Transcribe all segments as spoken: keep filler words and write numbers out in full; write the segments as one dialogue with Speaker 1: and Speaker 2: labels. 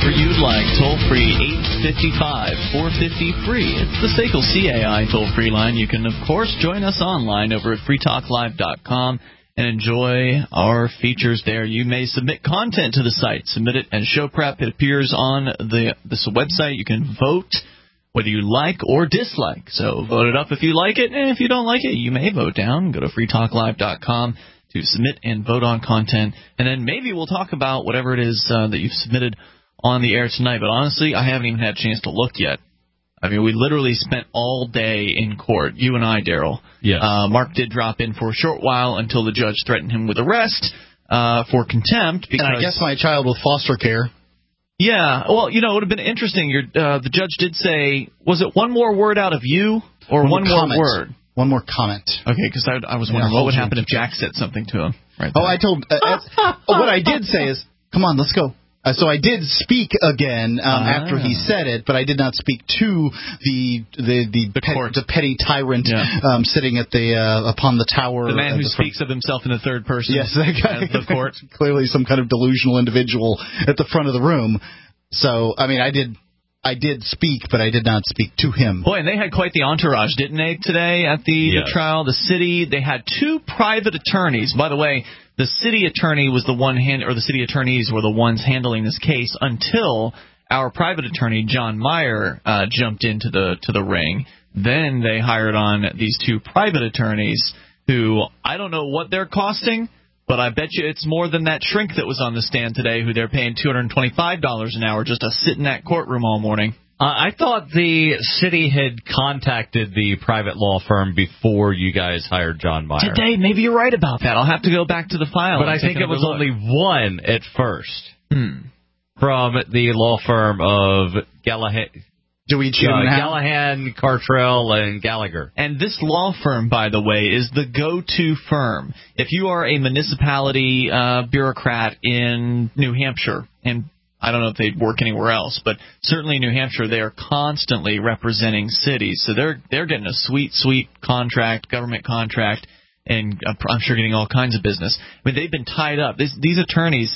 Speaker 1: whenever you'd like. Toll-free eight five five, four five zero, free. It's the S A C L C A I toll-free line. You can, of course, join us online over at free talk live dot com and enjoy our features there. You may submit content to the site. Submit it as show prep. It appears on the this website. You can vote whether you like or dislike. So vote it up if you like it, and if you don't like it, you may vote down. Go to free talk live dot com to submit and vote on content, and then maybe we'll talk about whatever it is uh, that you've submitted on the air tonight. But honestly, I haven't even had a chance to look yet. I mean, we literally spent all day in court, you and I, Daryl.
Speaker 2: Yes.
Speaker 1: Uh, Mark did drop in for a short while until the judge threatened him with arrest uh, for contempt. Because,
Speaker 3: and I guess my child with foster care.
Speaker 1: Yeah, well, you know, it would have been interesting. Your, uh, the judge did say, was it one more word out of you or one,
Speaker 3: one
Speaker 1: more
Speaker 3: comment.
Speaker 1: word?
Speaker 3: One more comment.
Speaker 1: Okay, because I, I was wondering
Speaker 3: yeah,
Speaker 1: what would happen if Jack said something to him. Right
Speaker 3: oh, I told. Uh, uh, what I did say is, come on, let's go. Uh, so I did speak again um, ah. after he said it, but I did not speak to the the the,
Speaker 1: the,
Speaker 3: pet,
Speaker 1: court.
Speaker 3: the petty tyrant
Speaker 1: yeah.
Speaker 3: um, sitting at the uh, upon the tower.
Speaker 1: The man who
Speaker 3: the
Speaker 1: speaks of himself in the third person.
Speaker 3: Yes, that guy.
Speaker 1: The court.
Speaker 3: Clearly, some kind of delusional individual at the front of the room. So, I mean, I did. I did speak, but I did not speak to him.
Speaker 1: Boy, and they had quite the entourage, didn't they, today at the,
Speaker 2: yes.
Speaker 1: the trial? The city, they had two private attorneys. By the way, the city attorney was the one hand, or the city attorneys were the ones handling this case until our private attorney, John Meyer, uh, jumped into the to the ring. Then they hired on these two private attorneys who, I don't know what they're costing, but I bet you it's more than that shrink that was on the stand today, who they're paying two hundred twenty-five dollars an hour just to sit in that courtroom all morning.
Speaker 2: Uh, I thought the city had contacted the private law firm before you guys hired John Meyer.
Speaker 1: Did they? Maybe you're right about that. I'll have to go back to the file.
Speaker 2: But I think it was
Speaker 1: look.
Speaker 2: only one at first
Speaker 1: hmm.
Speaker 2: from the law firm of Gallahan.
Speaker 3: Dewey,
Speaker 2: uh, Gallahan, Cartrell, and Gallagher.
Speaker 1: And this law firm, by the way, is the go-to firm. If you are a municipality uh, bureaucrat in New Hampshire, and I don't know if they work anywhere else, but certainly in New Hampshire, they are constantly representing cities. So they're they're getting a sweet, sweet contract, government contract, and I'm sure getting all kinds of business. I mean, they've been tied up. This, these attorneys,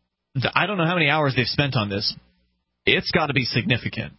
Speaker 1: I don't know how many hours they've spent on this. It's got to be significant.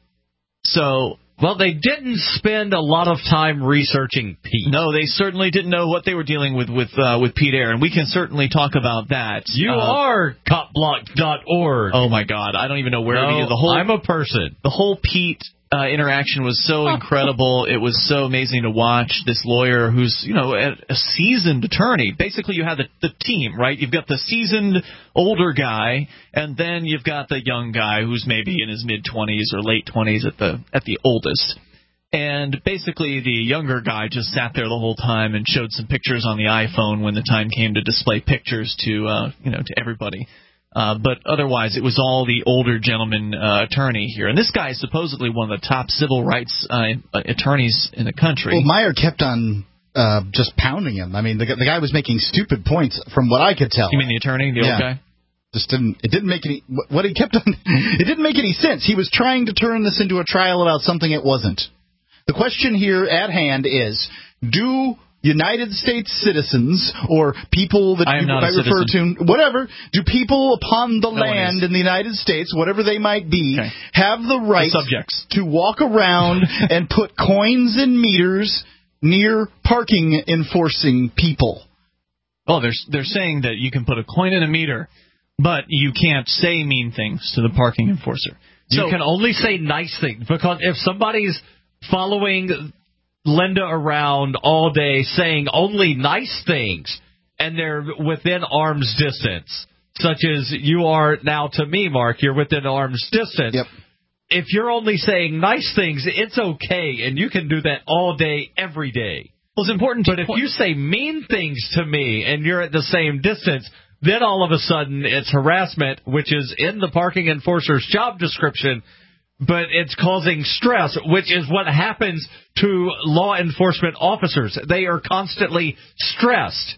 Speaker 1: So,
Speaker 2: well, they didn't spend a lot of time researching Pete.
Speaker 1: No, they certainly didn't know what they were dealing with with uh, with Pete Eyre, and we can certainly talk about that.
Speaker 2: You
Speaker 1: uh,
Speaker 2: are cop block dot org.
Speaker 1: Oh my God, I don't even know where
Speaker 2: no,
Speaker 1: to begin. The whole
Speaker 2: I'm a person.
Speaker 1: The whole Pete uh, interaction was so incredible. It was so amazing to watch. This lawyer who's, you know, a, a seasoned attorney. Basically, you have the, the team, right? You've got the seasoned older guy, and then you've got the young guy who's maybe in his mid-twenties or late twenties at the at the oldest. And basically, the younger guy just sat there the whole time and showed some pictures on the iPhone when the time came to display pictures to, uh, you know, to everybody. Uh, but otherwise, it was all the older gentleman uh, attorney here. And this guy is supposedly one of the top civil rights uh, attorneys in the country.
Speaker 3: Well, Meyer kept on uh, just pounding him. I mean, the, the guy was making stupid points from what I could tell.
Speaker 1: You mean the attorney, the
Speaker 3: yeah.
Speaker 1: old guy?
Speaker 3: Just didn't. It didn't make any. What he kept on. It didn't make any sense. He was trying to turn this into a trial about something it wasn't. The question here at hand is: do United States citizens, or people that
Speaker 1: I
Speaker 3: you might refer to, whatever, do people upon the
Speaker 1: no
Speaker 3: land in the United States, whatever they might be,
Speaker 1: okay.
Speaker 3: have the right
Speaker 1: the subjects.
Speaker 3: to walk around and put coins and meters near parking enforcing people?
Speaker 1: Oh, they're they're saying that you can put a coin in a meter, but you can't say mean things to the parking enforcer.
Speaker 2: You
Speaker 1: So,
Speaker 2: can only say nice things, because if somebody's following Linda around all day saying only nice things, and they're within arm's distance, such as you are now to me, Mark, you're within arm's distance.
Speaker 3: Yep.
Speaker 2: If you're only saying nice things, it's okay, and you can do that all day, every day.
Speaker 1: Well, it's important to
Speaker 2: But if you say mean things to me and you're at the same distance, then all of a sudden it's harassment, which is in the parking enforcer's job description, but it's causing stress, which is what happens to law enforcement officers. They are constantly stressed.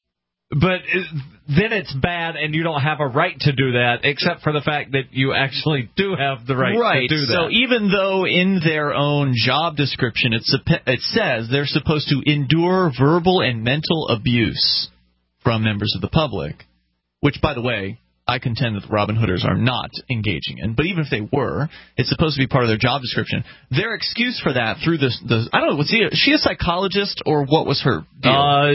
Speaker 2: But then it's bad, and you don't have a right to do that, except for the fact that you actually do have the right,
Speaker 1: right.
Speaker 2: to do that.
Speaker 1: So even though in their own job description it's, it says they're supposed to endure verbal and mental abuse from members of the public, which, by the way, I contend that the Robin Hooders are not engaging in. But even if they were, it's supposed to be part of their job description. Their excuse for that through this, the I don't know, was she, she a psychologist or what was her deal?
Speaker 2: Uh,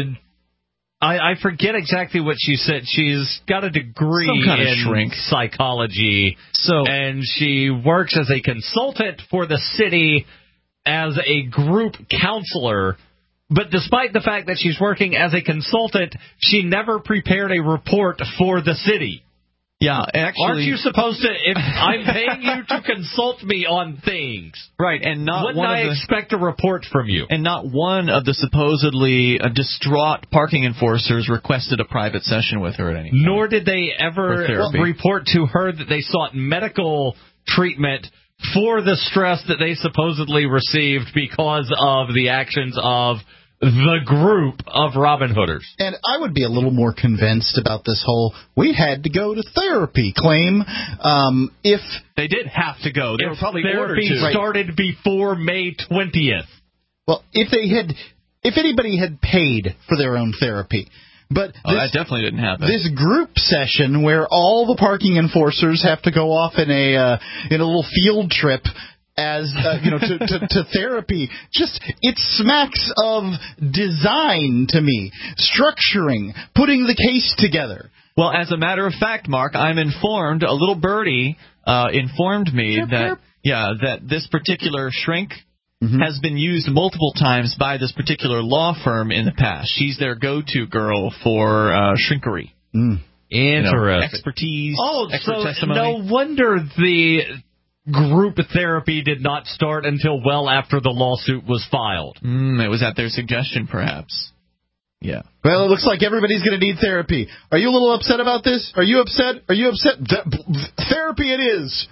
Speaker 2: I, I forget exactly what she said. She's got a degree
Speaker 1: Some kind of
Speaker 2: in
Speaker 1: shrink.
Speaker 2: psychology,
Speaker 1: So,
Speaker 2: and she works as a consultant for the city as a group counselor. But despite the fact that she's working as a consultant, she never prepared a report for the city.
Speaker 1: yeah, actually,
Speaker 2: Aren't you supposed to, if I'm paying you to consult me on things,
Speaker 1: right? And not
Speaker 2: wouldn't
Speaker 1: one
Speaker 2: I
Speaker 1: of the,
Speaker 2: expect a report from you?
Speaker 1: and not one of the supposedly uh, distraught parking enforcers requested a private session with her at any point.
Speaker 2: Nor did they ever
Speaker 1: For therapy.
Speaker 2: report to her that they sought medical treatment for the stress that they supposedly received because of the actions of the group of Robin Hooders.
Speaker 3: And I would be a little more convinced about this whole "we had to go to therapy" claim um, if
Speaker 1: They did have to go. They
Speaker 2: If
Speaker 1: were probably ordered
Speaker 2: therapy
Speaker 1: to.
Speaker 2: started before May twentieth.
Speaker 3: well, if they had, if anybody had paid for their own therapy. But
Speaker 1: Oh,
Speaker 3: this,
Speaker 1: that definitely didn't happen.
Speaker 3: this group session where all the parking enforcers have to go off in a uh, in a little field trip as uh, you know to, to, to therapy, just it smacks of design to me, structuring, putting the case together.
Speaker 1: Well, as a matter of fact, Mark, I'm informed. A little birdie uh, informed me
Speaker 3: Chirp,
Speaker 1: that
Speaker 3: chirp.
Speaker 1: yeah, that this particular shrink
Speaker 3: Mm-hmm.
Speaker 1: has been used multiple times by this particular law firm in the past. She's their go-to girl for uh, shrinkery.
Speaker 3: Mm.
Speaker 1: You know,
Speaker 2: Interesting.
Speaker 1: expertise,
Speaker 2: Oh,
Speaker 1: expert
Speaker 2: so
Speaker 1: testimony.
Speaker 2: no wonder the group therapy did not start until well after the lawsuit was filed.
Speaker 1: Mm, it was at their suggestion, perhaps. Yeah.
Speaker 3: Well, it looks like everybody's going to need therapy. Are you a little upset about this? Are you upset? Are you upset? Th- therapy it is.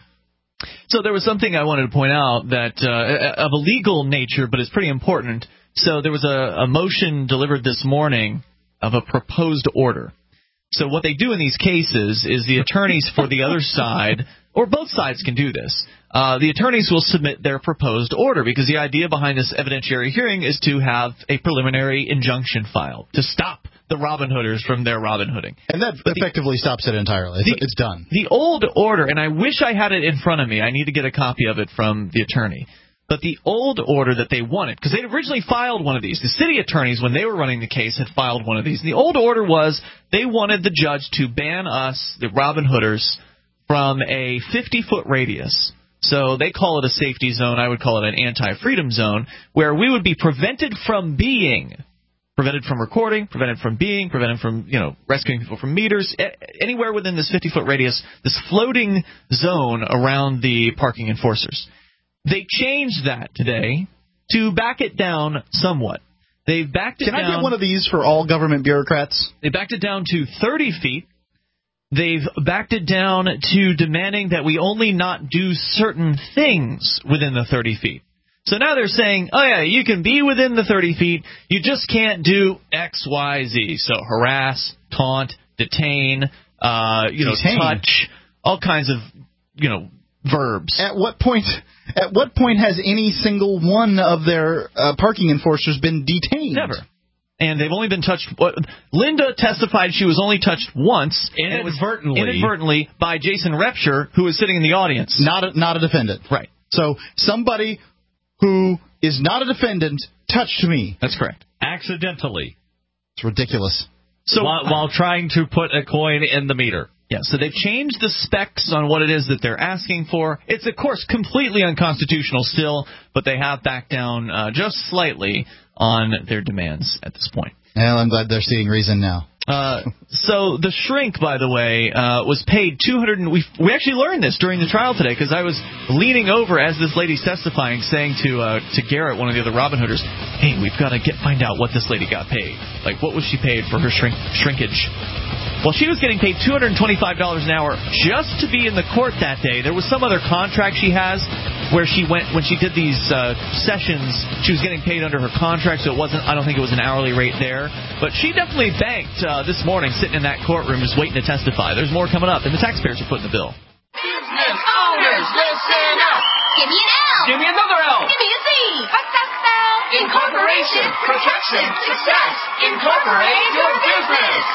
Speaker 1: So there was something I wanted to point out that uh, of a legal nature, but it's pretty important. So there was a, a motion delivered this morning of a proposed order. So what they do in these cases is the attorneys for the other side, or both sides can do this, uh, the attorneys will submit their proposed order, because the idea behind this evidentiary hearing is to have a preliminary injunction filed to stop the Robin Hooders from their Robin Hooding.
Speaker 3: And that
Speaker 1: But the-
Speaker 3: effectively stops it entirely. It's,
Speaker 1: the-
Speaker 3: it's done.
Speaker 1: The old order, and I wish I had it in front of me. I need to get a copy of it from the attorney. But the old order that they wanted, because they originally filed one of these. The city attorneys, when they were running the case, had filed one of these. And the old order was they wanted the judge to ban us, the Robin Hooders, from a fifty-foot radius. So they call it a safety zone. I would call it an anti-freedom zone, where we would be prevented from being prevented from recording, prevented from being, prevented from, you know, rescuing people from meters, anywhere within this fifty-foot radius, this floating zone around the parking enforcers. They changed that today to back it down somewhat. They've backed it
Speaker 3: Can
Speaker 1: down.
Speaker 3: I get one of these for all government bureaucrats?
Speaker 1: They backed it down to thirty feet. They've backed it down to demanding that we only not do certain things within the thirty feet. So now they're saying, oh, yeah, you can be within the thirty feet. You just can't do X, Y, Z. So harass, taunt, detain, uh, you know,
Speaker 3: Detain.
Speaker 1: touch, all kinds of, you know, verbs.
Speaker 3: At what point? At what point has any single one of their uh, parking enforcers been detained?
Speaker 1: Never. And they've only been touched. What, Linda testified she was only touched once. and it was
Speaker 2: Inadvertently.
Speaker 1: Inadvertently by Jason Repsher, who was sitting in the audience.
Speaker 3: Not a, not a defendant.
Speaker 1: Right.
Speaker 3: So somebody who is not a defendant touched me.
Speaker 1: That's correct.
Speaker 2: Accidentally.
Speaker 3: It's ridiculous.
Speaker 1: So
Speaker 2: while, while trying to put a coin in the meter.
Speaker 1: Yeah, so they've changed the specs on what it is that they're asking for. It's, of course, completely unconstitutional still, but they have backed down uh, just slightly on their demands at this point.
Speaker 3: Well, I'm glad they're seeing reason now.
Speaker 1: Uh, so the shrink, by the way, uh, was paid two hundred. We we actually learned this during the trial today, because I was leaning over as this lady's testifying, saying to uh, to Garrett, one of the other Robin Hooders, "Hey, we've got to get find out what this lady got paid. Like, what was she paid for her shrink shrinkage?" Well, she was getting paid two hundred twenty-five dollars an hour just to be in the court that day. There was some other contract she has where she went, when she did these uh, sessions, she was getting paid under her contract, so it wasn't, I don't think it was an hourly rate there. But she definitely banked uh, this morning sitting in that courtroom just waiting to testify. There's more coming up, and the taxpayers are footing the bill.
Speaker 4: Business owners, listen up.
Speaker 5: Give me an L.
Speaker 4: Give me another L.
Speaker 5: Give me a Z. What's that spell?
Speaker 4: Incorporation, protection, success. Incorporate your business.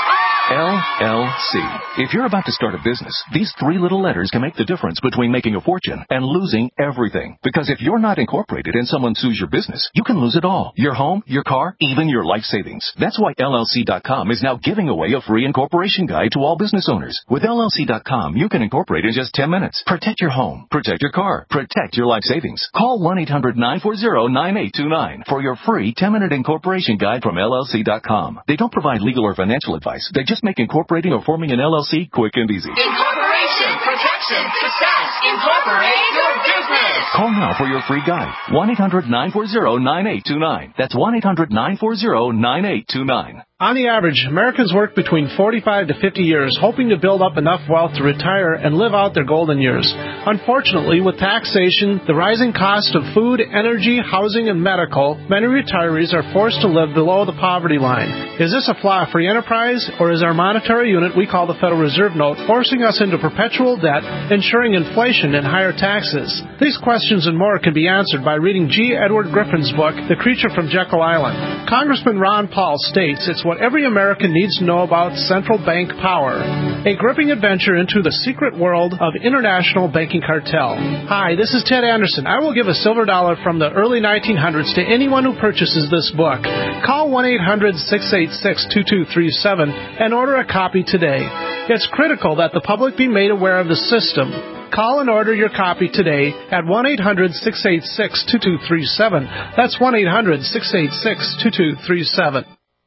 Speaker 6: L L C. If you're about to start a business, these three little letters can make the difference between making a fortune and losing everything. Because if you're not incorporated and someone sues your business, you can lose it all. Your home, your car, even your life savings. That's why L L C dot com is now giving away a free incorporation guide to all business owners. With L L C dot com, you can incorporate in just ten minutes. Protect your home. Protect your car. Protect your life savings. Call one eight hundred nine four zero nine eight two nine for your free ten-minute incorporation guide from L L C dot com. They don't provide legal or financial advice. They just make incorporating or forming an L L C quick and easy.
Speaker 4: Incorporation, protection, success. Incorporate your business.
Speaker 6: Call now for your free guide. one eight hundred nine four zero nine eight two nine. That's one eight hundred nine four zero nine eight two nine.
Speaker 7: On the average, Americans work between forty-five to fifty years hoping to build up enough wealth to retire and live out their golden years. Unfortunately, with taxation, the rising cost of food, energy, housing, and medical, many retirees are forced to live below the poverty line. Is this a flaw free enterprise, or is our monetary unit we call the Federal Reserve Note forcing us into perpetual debt, ensuring inflation and higher taxes? These questions and more can be answered by reading G. Edward Griffin's book, The Creature from Jekyll Island. Congressman Ron Paul states it's what every American needs to know about central bank power. A gripping adventure into the secret world of international banking cartel. Hi, this is Ted Anderson. I will give a silver dollar from the early nineteen hundreds to anyone who purchases this book. Call one eight hundred six eight six two two three seven and order a copy today. It's critical that the public be made aware of the system. Call and order your copy today at one eight hundred six eight six two two three seven. That's one eight hundred six eight six two two three seven.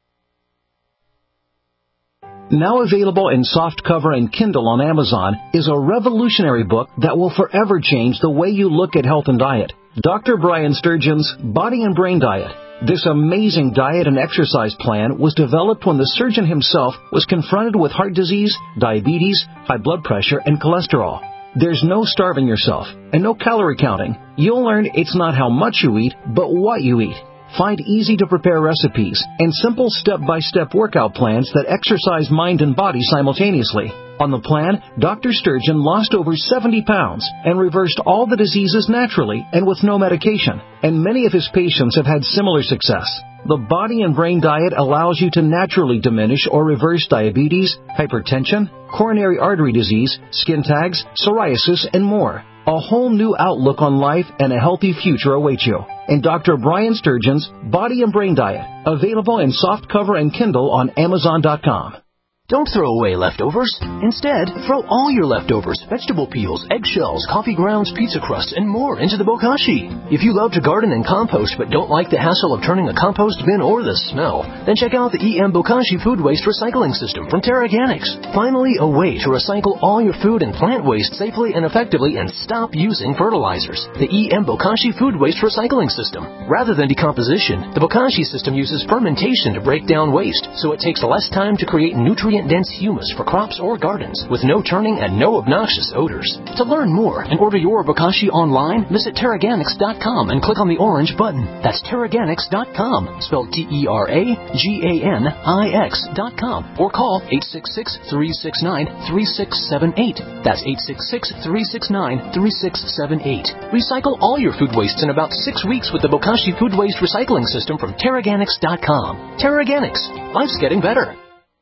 Speaker 8: Now available in softcover and Kindle on Amazon is a revolutionary book that will forever change the way you look at health and diet. Doctor Brian Sturgeon's Body and Brain Diet. This amazing diet and exercise plan was developed when the surgeon himself was confronted with heart disease, diabetes, high blood pressure, and cholesterol. There's no starving yourself and no calorie counting. You'll learn it's not how much you eat, but what you eat. Find easy-to-prepare recipes and simple step-by-step workout plans that exercise mind and body simultaneously. On the plan, Doctor Sturgeon lost over seventy pounds and reversed all the diseases naturally and with no medication. And many of his patients have had similar success. The Body and Brain Diet allows you to naturally diminish or reverse diabetes, hypertension, coronary artery disease, skin tags, psoriasis, and more. A whole new outlook on life and a healthy future awaits you. In Doctor Brian Sturgeon's Body and Brain Diet, available in softcover and Kindle on Amazon dot com.
Speaker 9: Don't throw away leftovers. Instead, throw all your leftovers, vegetable peels, eggshells, coffee grounds, pizza crusts, and more into the bokashi. If you love to garden and compost but don't like the hassle of turning a compost bin or the smell, then check out the E M Bokashi Food Waste Recycling System from Terraganics. Finally, a way to recycle all your food and plant waste safely and effectively and stop using fertilizers. The E M Bokashi Food Waste Recycling System. Rather than decomposition, the Bokashi system uses fermentation to break down waste, so it takes less time to create nutrient dense humus for crops or gardens with no turning and no obnoxious odors. To learn more and order your bokashi online, visit Terraganics dot com and click on the orange button. That's Terraganics dot com, spelled T E R A G A N I X dot com, or call eight six six, three six nine, three six seven eight. That's eight six six, three six nine, three six seven eight. Recycle all your food wastes in about six weeks with the Bokashi Food Waste Recycling System from Terraganics dot com. Terraganics. Life's getting better.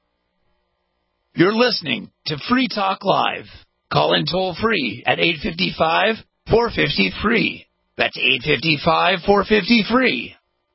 Speaker 10: You're listening to Free Talk Live. Call in toll free at eight five five, four five zero, free. That's eight five five, four five zero, free.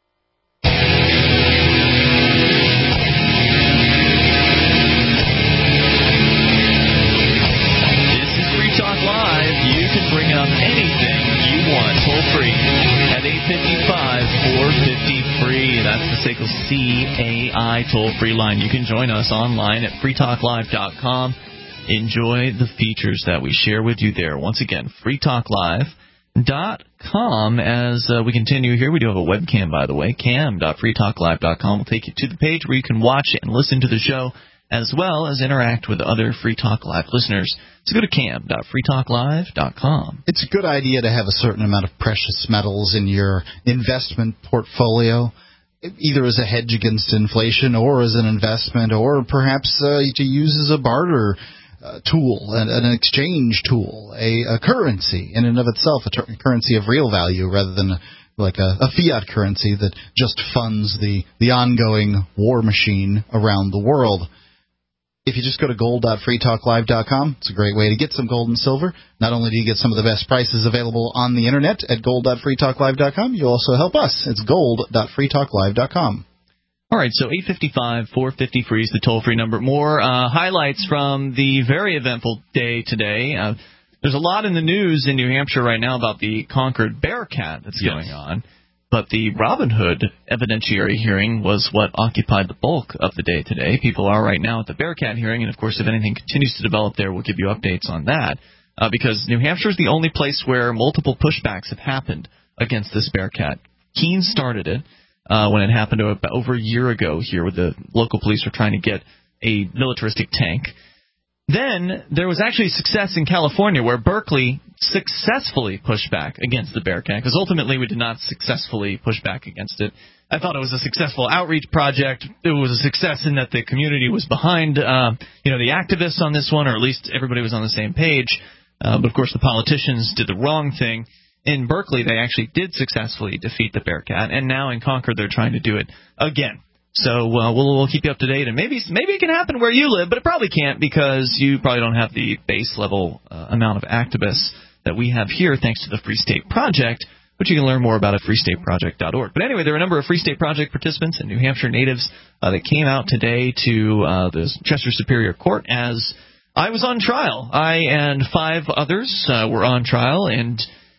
Speaker 1: This is Free Talk Live. You can bring up anything you want toll free at eight five five, four five zero, free. That's the S A C L C A I toll-free line. You can join us online at free talk live dot com. Enjoy the features that we share with you there. Once again, free talk live dot com. As uh, we continue here, we do have a webcam, by the way. cam dot free talk live dot com will take you to the page where you can watch and listen to the show, as well as interact with other Free Talk Live listeners. So go to cam dot free talk live dot com.
Speaker 3: It's a good idea to have a certain amount of precious metals in your investment portfolio, either as a hedge against inflation or as an investment, or perhaps uh, to use as a barter uh, tool, an, an exchange tool, a, a currency in and of itself, a ter- currency of real value rather than a, like a, a fiat currency that just funds the, the ongoing war machine around the world. if you just go to gold dot free talk live dot com, it's a great way to get some gold and silver. Not only do you get some of the best prices available on the internet at gold dot free talk live dot com, you also help us. It's gold dot free talk live dot com.
Speaker 1: All right, so eight five five, four five zero, free is the toll-free number. More uh, highlights from the very eventful day today. Uh, there's a lot in the news in New Hampshire right now about the Concord Bearcat that's yes. going on. But the Robin Hood evidentiary hearing was what occupied the bulk of the day today. People are right now at the Bearcat hearing, and, of course, if anything continues to develop there, we'll give you updates on that. Uh, because New Hampshire is the only place where multiple pushbacks have happened against this Bearcat. Keene started it uh, when it happened about over a year ago here, where the local police were trying to get a militaristic tank. Then there was actually success in California where Berkeley successfully pushed back against the Bearcat, because ultimately we did not successfully push back against it. I thought it was a successful outreach project. It was a success in that the community was behind uh, you know, the activists on this one, or at least everybody was on the same page. Uh, but, of course, the politicians did the wrong thing. In Berkeley, they actually did successfully defeat the Bearcat, and now in Concord they're trying to do it again. So uh, we'll, we'll keep you up to date, and maybe maybe it can happen where you live, but it probably can't because you probably don't have the base level uh, amount of activists that we have here, thanks to the Free State Project, which you can learn more about at free state project dot org. But anyway, there are a number of Free State Project participants and New Hampshire natives uh, that came out today to uh, the Chester Superior Court as I was on trial. I and five others uh, were on trial, and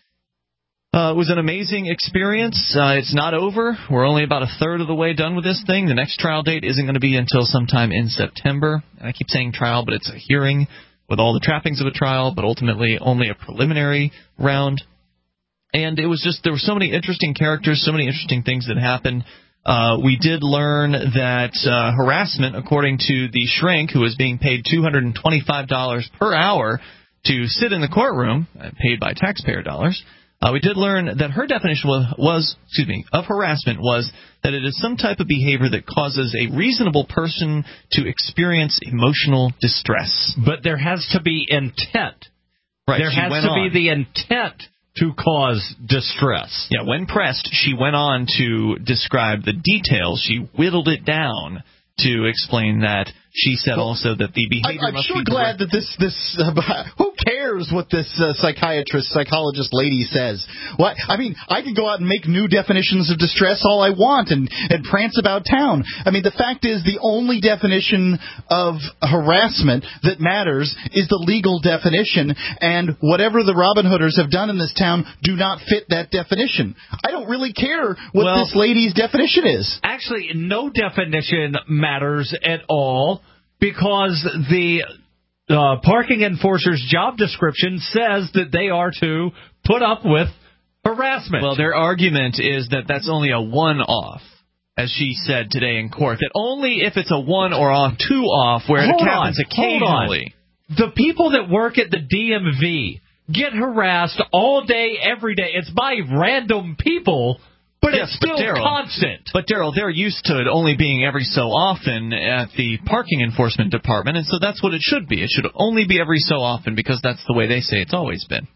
Speaker 1: Uh, it was an amazing experience. Uh, it's not over. We're only about a third of the way done with this thing. The next trial date isn't going to be until sometime in September. And I keep saying trial, but it's a hearing with all the trappings of a trial, but ultimately only a preliminary round. And it was just, there were so many interesting characters, so many interesting things that happened. Uh, we did learn that uh, harassment, according to the shrink, who was being paid two hundred twenty-five dollars per hour to sit in the courtroom, paid by taxpayer dollars, Uh, we did learn that her definition was, was, excuse me, of harassment was that it is some type of behavior that causes a reasonable person to experience emotional distress.
Speaker 2: But there has to be intent.
Speaker 1: Right.
Speaker 2: There has to on. be the intent to cause distress.
Speaker 1: Yeah, when pressed, she went on to describe the details. She whittled it down to explain that. She said well, also that the behavior
Speaker 3: I, I'm
Speaker 1: must
Speaker 3: sure
Speaker 1: be
Speaker 3: glad that this this uh, who cares what this uh, psychiatrist psychologist lady says. What I mean, I can go out and make new definitions of distress all I want and and prance about town. I mean, the fact is the only definition of harassment that matters is the legal definition, and whatever the Robin Hooders have done in this town do not fit that definition. I don't really care what
Speaker 2: well,
Speaker 3: this lady's definition is.
Speaker 2: Actually, no definition matters at all. Because the uh, parking enforcer's job description says that they are to put up with harassment.
Speaker 1: Well, their argument is that that's only a one-off, as she said today in court, that only if it's a one or a two-off where
Speaker 2: hold
Speaker 1: it happens
Speaker 2: on,
Speaker 1: occasionally.
Speaker 2: The people that work at the D M V get harassed all day, every day. It's by random people. But
Speaker 1: yes,
Speaker 2: it's still
Speaker 1: but Darryl,
Speaker 2: constant.
Speaker 1: But, Darryl, they're used to it only being every so often at the parking enforcement department, and so that's what it should be. It should only be every so often because that's the way they say it's always been.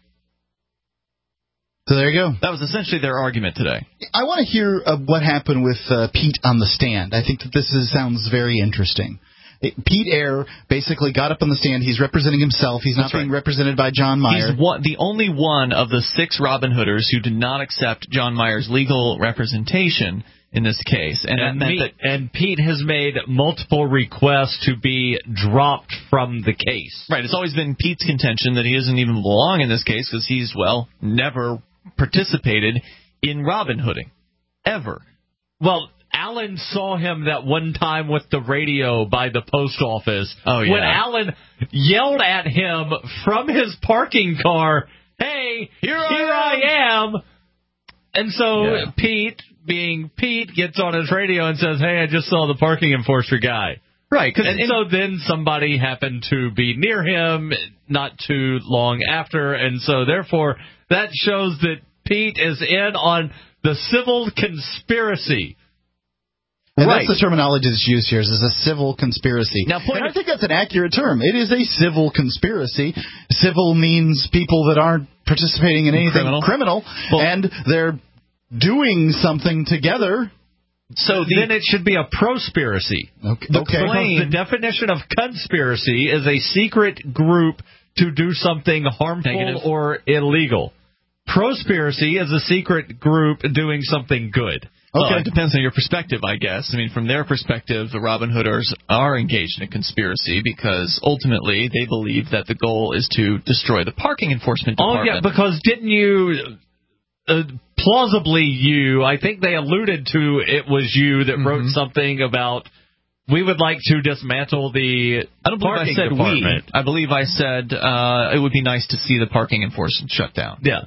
Speaker 3: So there you go.
Speaker 1: That was essentially their argument today.
Speaker 3: I want to hear uh, what happened with uh, Pete on the stand. I think that this is, sounds very interesting. Pete Eyre basically got up on the stand. He's representing himself. He's
Speaker 1: That's
Speaker 3: not being
Speaker 1: right.
Speaker 3: represented by John Meyer.
Speaker 1: He's one, the only one of the six Robin Hooders who did not accept John Meyer's legal representation in this case. And,
Speaker 2: and,
Speaker 1: that meant
Speaker 2: me,
Speaker 1: that,
Speaker 2: and Pete has made multiple requests to be dropped from the case.
Speaker 1: Right. It's always been Pete's contention that he doesn't even belong in this case because he's, well, never participated in Robin Hooding. Ever.
Speaker 2: Well, Alan saw him that one time with the radio by the post office.
Speaker 1: Oh, yeah.
Speaker 2: When Alan yelled at him from his parking car, hey, here, here I, am. I am. And so yeah. Pete, being Pete, gets on his radio and says, hey, I just saw the parking enforcer guy.
Speaker 1: Right.
Speaker 2: And, and so then somebody happened to be near him not too long after. And so, therefore, that shows that Pete is in on the civil conspiracy.
Speaker 3: And
Speaker 1: right.
Speaker 3: That's the terminology that's used here, is a civil conspiracy.
Speaker 1: Now,
Speaker 3: and I think that's an accurate term. It is a civil conspiracy. Civil means people that aren't participating in anything
Speaker 1: criminal,
Speaker 3: criminal
Speaker 1: well,
Speaker 3: and they're doing something together.
Speaker 1: So the,
Speaker 2: then it should be a prospiracy.
Speaker 3: Okay.
Speaker 2: The
Speaker 3: okay.
Speaker 2: claim, the definition of conspiracy is a secret group to do something harmful
Speaker 1: Negative.
Speaker 2: or illegal. Prospiracy is a secret group doing something good.
Speaker 1: Well,
Speaker 3: Okay.
Speaker 1: it depends on your perspective, I guess. I mean, from their perspective, the Robin Hooders are engaged in a conspiracy because ultimately they believe that the goal is to destroy the parking enforcement
Speaker 2: Oh,
Speaker 1: department.
Speaker 2: yeah, because didn't you, uh, plausibly you, I think they alluded to it was you that
Speaker 1: Mm-hmm.
Speaker 2: wrote something about we would like to dismantle the
Speaker 1: I don't believe I
Speaker 2: parking
Speaker 1: said
Speaker 2: department.
Speaker 1: we. I believe I said uh, it would be nice to see the parking enforcement shut down.
Speaker 2: Yeah.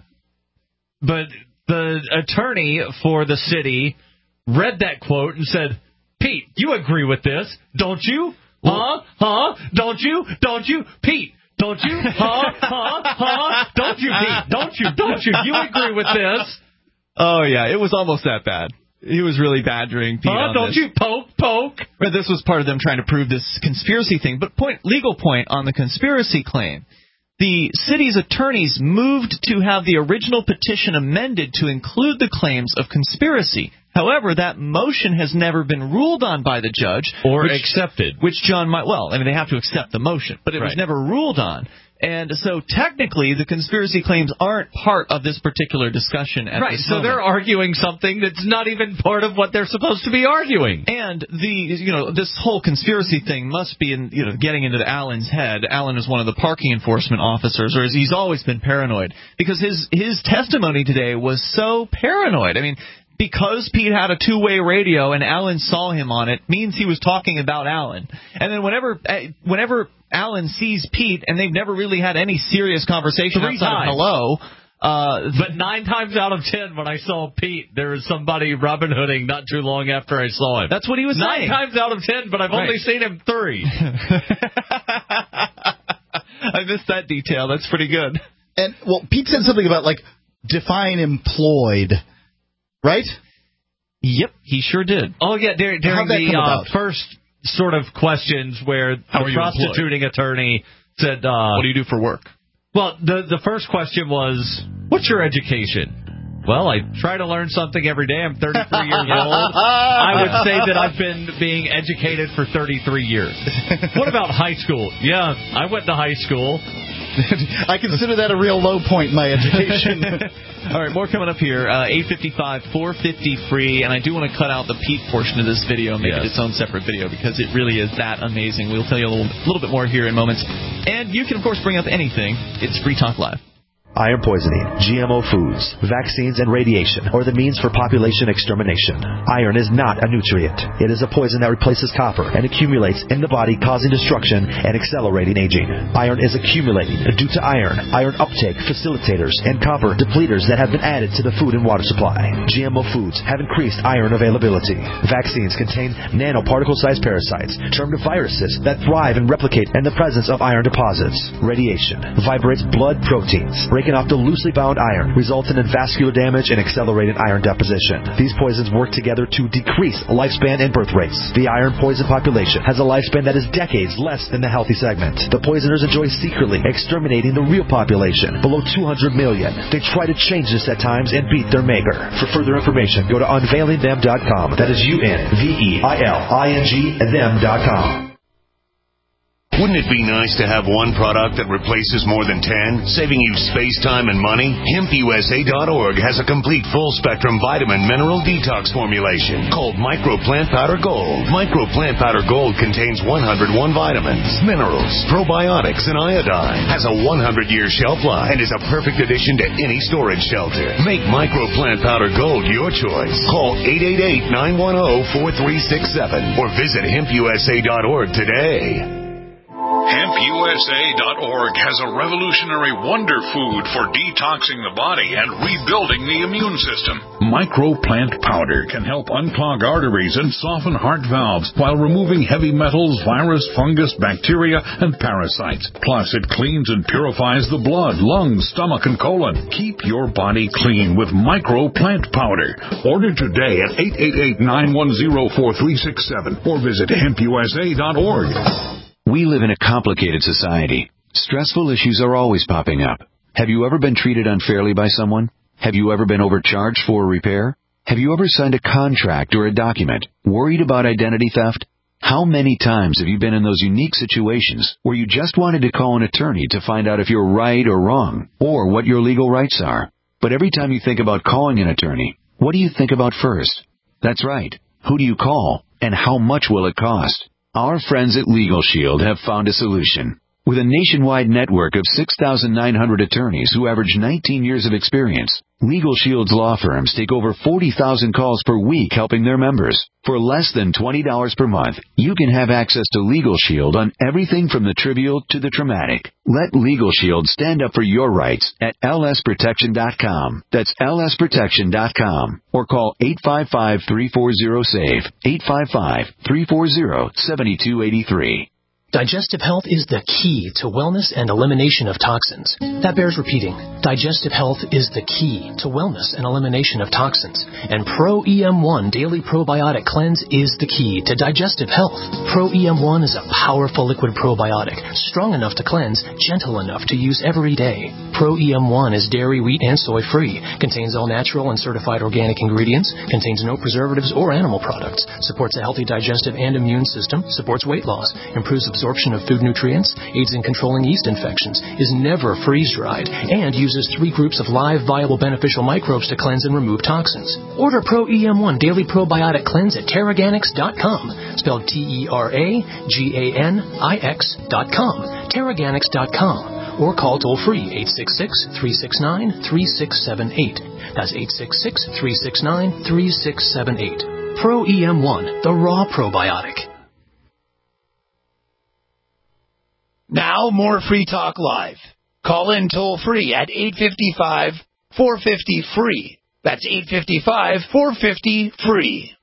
Speaker 2: But the attorney for the city read that quote and said, Pete, you agree with this, don't you? Huh? Huh? Don't you? Don't you? Pete, don't you? Huh? Huh? Huh? Don't you, Pete? Don't you? Don't you? You agree with this?
Speaker 1: Oh, yeah, it was almost that bad. He was really badgering Pete
Speaker 2: Huh?
Speaker 1: on
Speaker 2: Don't
Speaker 1: this.
Speaker 2: you? Poke, poke.
Speaker 1: But this was part of them trying to prove this conspiracy thing. But point, legal point on the conspiracy claim. The city's attorneys moved to have the original petition amended to include the claims of conspiracy. However, that motion has never been ruled on by the judge.
Speaker 2: Or
Speaker 1: which,
Speaker 2: accepted.
Speaker 1: Which John might, well, I mean, they have to accept the motion, but it was
Speaker 2: Right.
Speaker 1: never ruled on. And so technically, the conspiracy claims aren't part of this particular discussion at
Speaker 2: Right,
Speaker 1: this
Speaker 2: so
Speaker 1: moment.
Speaker 2: they're arguing something that's not even part of what they're supposed to be arguing.
Speaker 1: And the you know this whole conspiracy thing must be in you know getting into Alan's head. Alan is one of the parking enforcement officers, or he's always been paranoid because his his testimony today was so paranoid. I mean, because Pete had a two-way radio and Alan saw him on it means he was talking about Alan. And then whenever whenever Alan sees Pete, and they've never really had any serious conversation
Speaker 2: Three
Speaker 1: outside
Speaker 2: times.
Speaker 1: of hello. Uh,
Speaker 2: But nine times out of ten, when I saw Pete, there was somebody Robin Hooding not too long after I saw him.
Speaker 1: That's what he was
Speaker 2: nine
Speaker 1: saying.
Speaker 2: Nine times out of ten, but I've
Speaker 1: Right.
Speaker 2: only seen him three.
Speaker 1: I missed that detail. That's pretty good.
Speaker 3: And, well, Pete said something about, like, define employed, right?
Speaker 1: Yep, he sure did.
Speaker 2: Oh, yeah, during, during
Speaker 3: How'd that
Speaker 2: the
Speaker 3: come
Speaker 2: uh,
Speaker 3: about?
Speaker 2: first sort of questions where
Speaker 1: How are
Speaker 2: the
Speaker 1: you
Speaker 2: prostituting attorney said, uh,
Speaker 1: What do you do for work?
Speaker 2: well, the, the first question was, what's your education? Well, I try to learn something every day. I'm thirty-three years old. I would say that I've been being educated for thirty-three years. What about high school? Yeah, I went to high school.
Speaker 3: I consider that a real low point in my education.
Speaker 1: All right, more coming up here. Uh, eight fifty-five, four fifty free, and I do want to cut out the Pete portion of this video and make
Speaker 2: Yes.
Speaker 1: it its own separate video because it really is that amazing. We'll tell you a little, little bit more here in moments. And you can, of course, bring up anything. It's Free Talk Live.
Speaker 11: Iron poisoning, G M O foods, vaccines, and radiation are the means for population extermination. Iron is not a nutrient. It is a poison that replaces copper and accumulates in the body, causing destruction and accelerating aging. Iron is accumulating due to iron, iron uptake facilitators, and copper depleters that have been added to the food and water supply. G M O foods have increased iron availability. Vaccines contain nanoparticle-sized parasites, termed viruses, that thrive and replicate in the presence of iron deposits. Radiation vibrates blood proteins, breaking off the loosely bound iron, resulting in vascular damage and accelerated iron deposition. These poisons work together to decrease lifespan and birth rates. The iron poison population has a lifespan that is decades less than the healthy segment. The poisoners enjoy secretly exterminating the real population, below two hundred million. They try to change this at times and beat their maker. For further information, go to unveiling them dot com. That is U N V E I L I N G them dot com.
Speaker 12: Wouldn't it be nice to have one product that replaces more than ten, saving you space, time, and money? hemp U S A dot org has a complete full-spectrum vitamin mineral detox formulation called Micro Plant Powder Gold. Micro Plant Powder Gold contains one hundred one vitamins, minerals, probiotics, and iodine. Has a one hundred year shelf life and is a perfect addition to any storage shelter. Make Micro Plant Powder Gold your choice. Call eight eight eight, nine one zero, four three six seven or visit hemp U S A dot org today.
Speaker 13: hemp U S A dot org has a revolutionary wonder food for detoxing the body and rebuilding the immune system. Microplant powder can help unclog arteries and soften heart valves while removing heavy metals, virus, fungus, bacteria, and parasites. Plus, it cleans and purifies the blood, lungs, stomach, and colon. Keep your body clean with Microplant powder. Order today at eight eight eight, nine one zero, four three six seven or visit hemp U S A dot org.
Speaker 14: We live in a complicated society. Stressful issues are always popping up. Have you ever been treated unfairly by someone? Have you ever been overcharged for a repair? Have you ever signed a contract or a document worried about identity theft? How many times have you been in those unique situations where you just wanted to call an attorney to find out if you're right or wrong, or what your legal rights are? But every time you think about calling an attorney, what do you think about first? That's right. Who do you call, and how much will it cost? Our friends at Legal Shield have found a solution. With a nationwide network of six thousand nine hundred attorneys who average nineteen years of experience, Legal Shield's law firms take over forty thousand calls per week helping their members. For less than twenty dollars per month, you can have access to Legal Shield on everything from the trivial to the traumatic. Let Legal Shield stand up for your rights at L S protection dot com. That's L S protection dot com. Or call eight five five, three four zero, S A V E, eight five five, three four zero, seven two eight three.
Speaker 9: Digestive health is the key to wellness and elimination of toxins. That bears repeating. Digestive health is the key to wellness and elimination of toxins. And Pro E M one Daily Probiotic Cleanse is the key to digestive health. Pro E M one is a powerful liquid probiotic, strong enough to cleanse, gentle enough to use every day. Pro E M one is dairy, wheat, and soy-free, contains all natural and certified organic ingredients, contains no preservatives or animal products, supports a healthy digestive and immune system, supports weight loss, improves absorption of food nutrients, aids in controlling yeast infections, is never freeze-dried, and uses three groups of live, viable, beneficial microbes to cleanse and remove toxins. Order Pro E M one Daily Probiotic Cleanse at Terraganix dot com, spelled T E R A G A N I X dot com, Terraganix dot com, or call toll-free eight six six, three six nine, three six seven eight. That's eight six six, three six nine, three six seven eight. Pro E M one, the raw probiotic.
Speaker 10: Now, more Free Talk Live. Call in toll-free at eight five five, four five zero, free. That's eight five five, four five zero, free.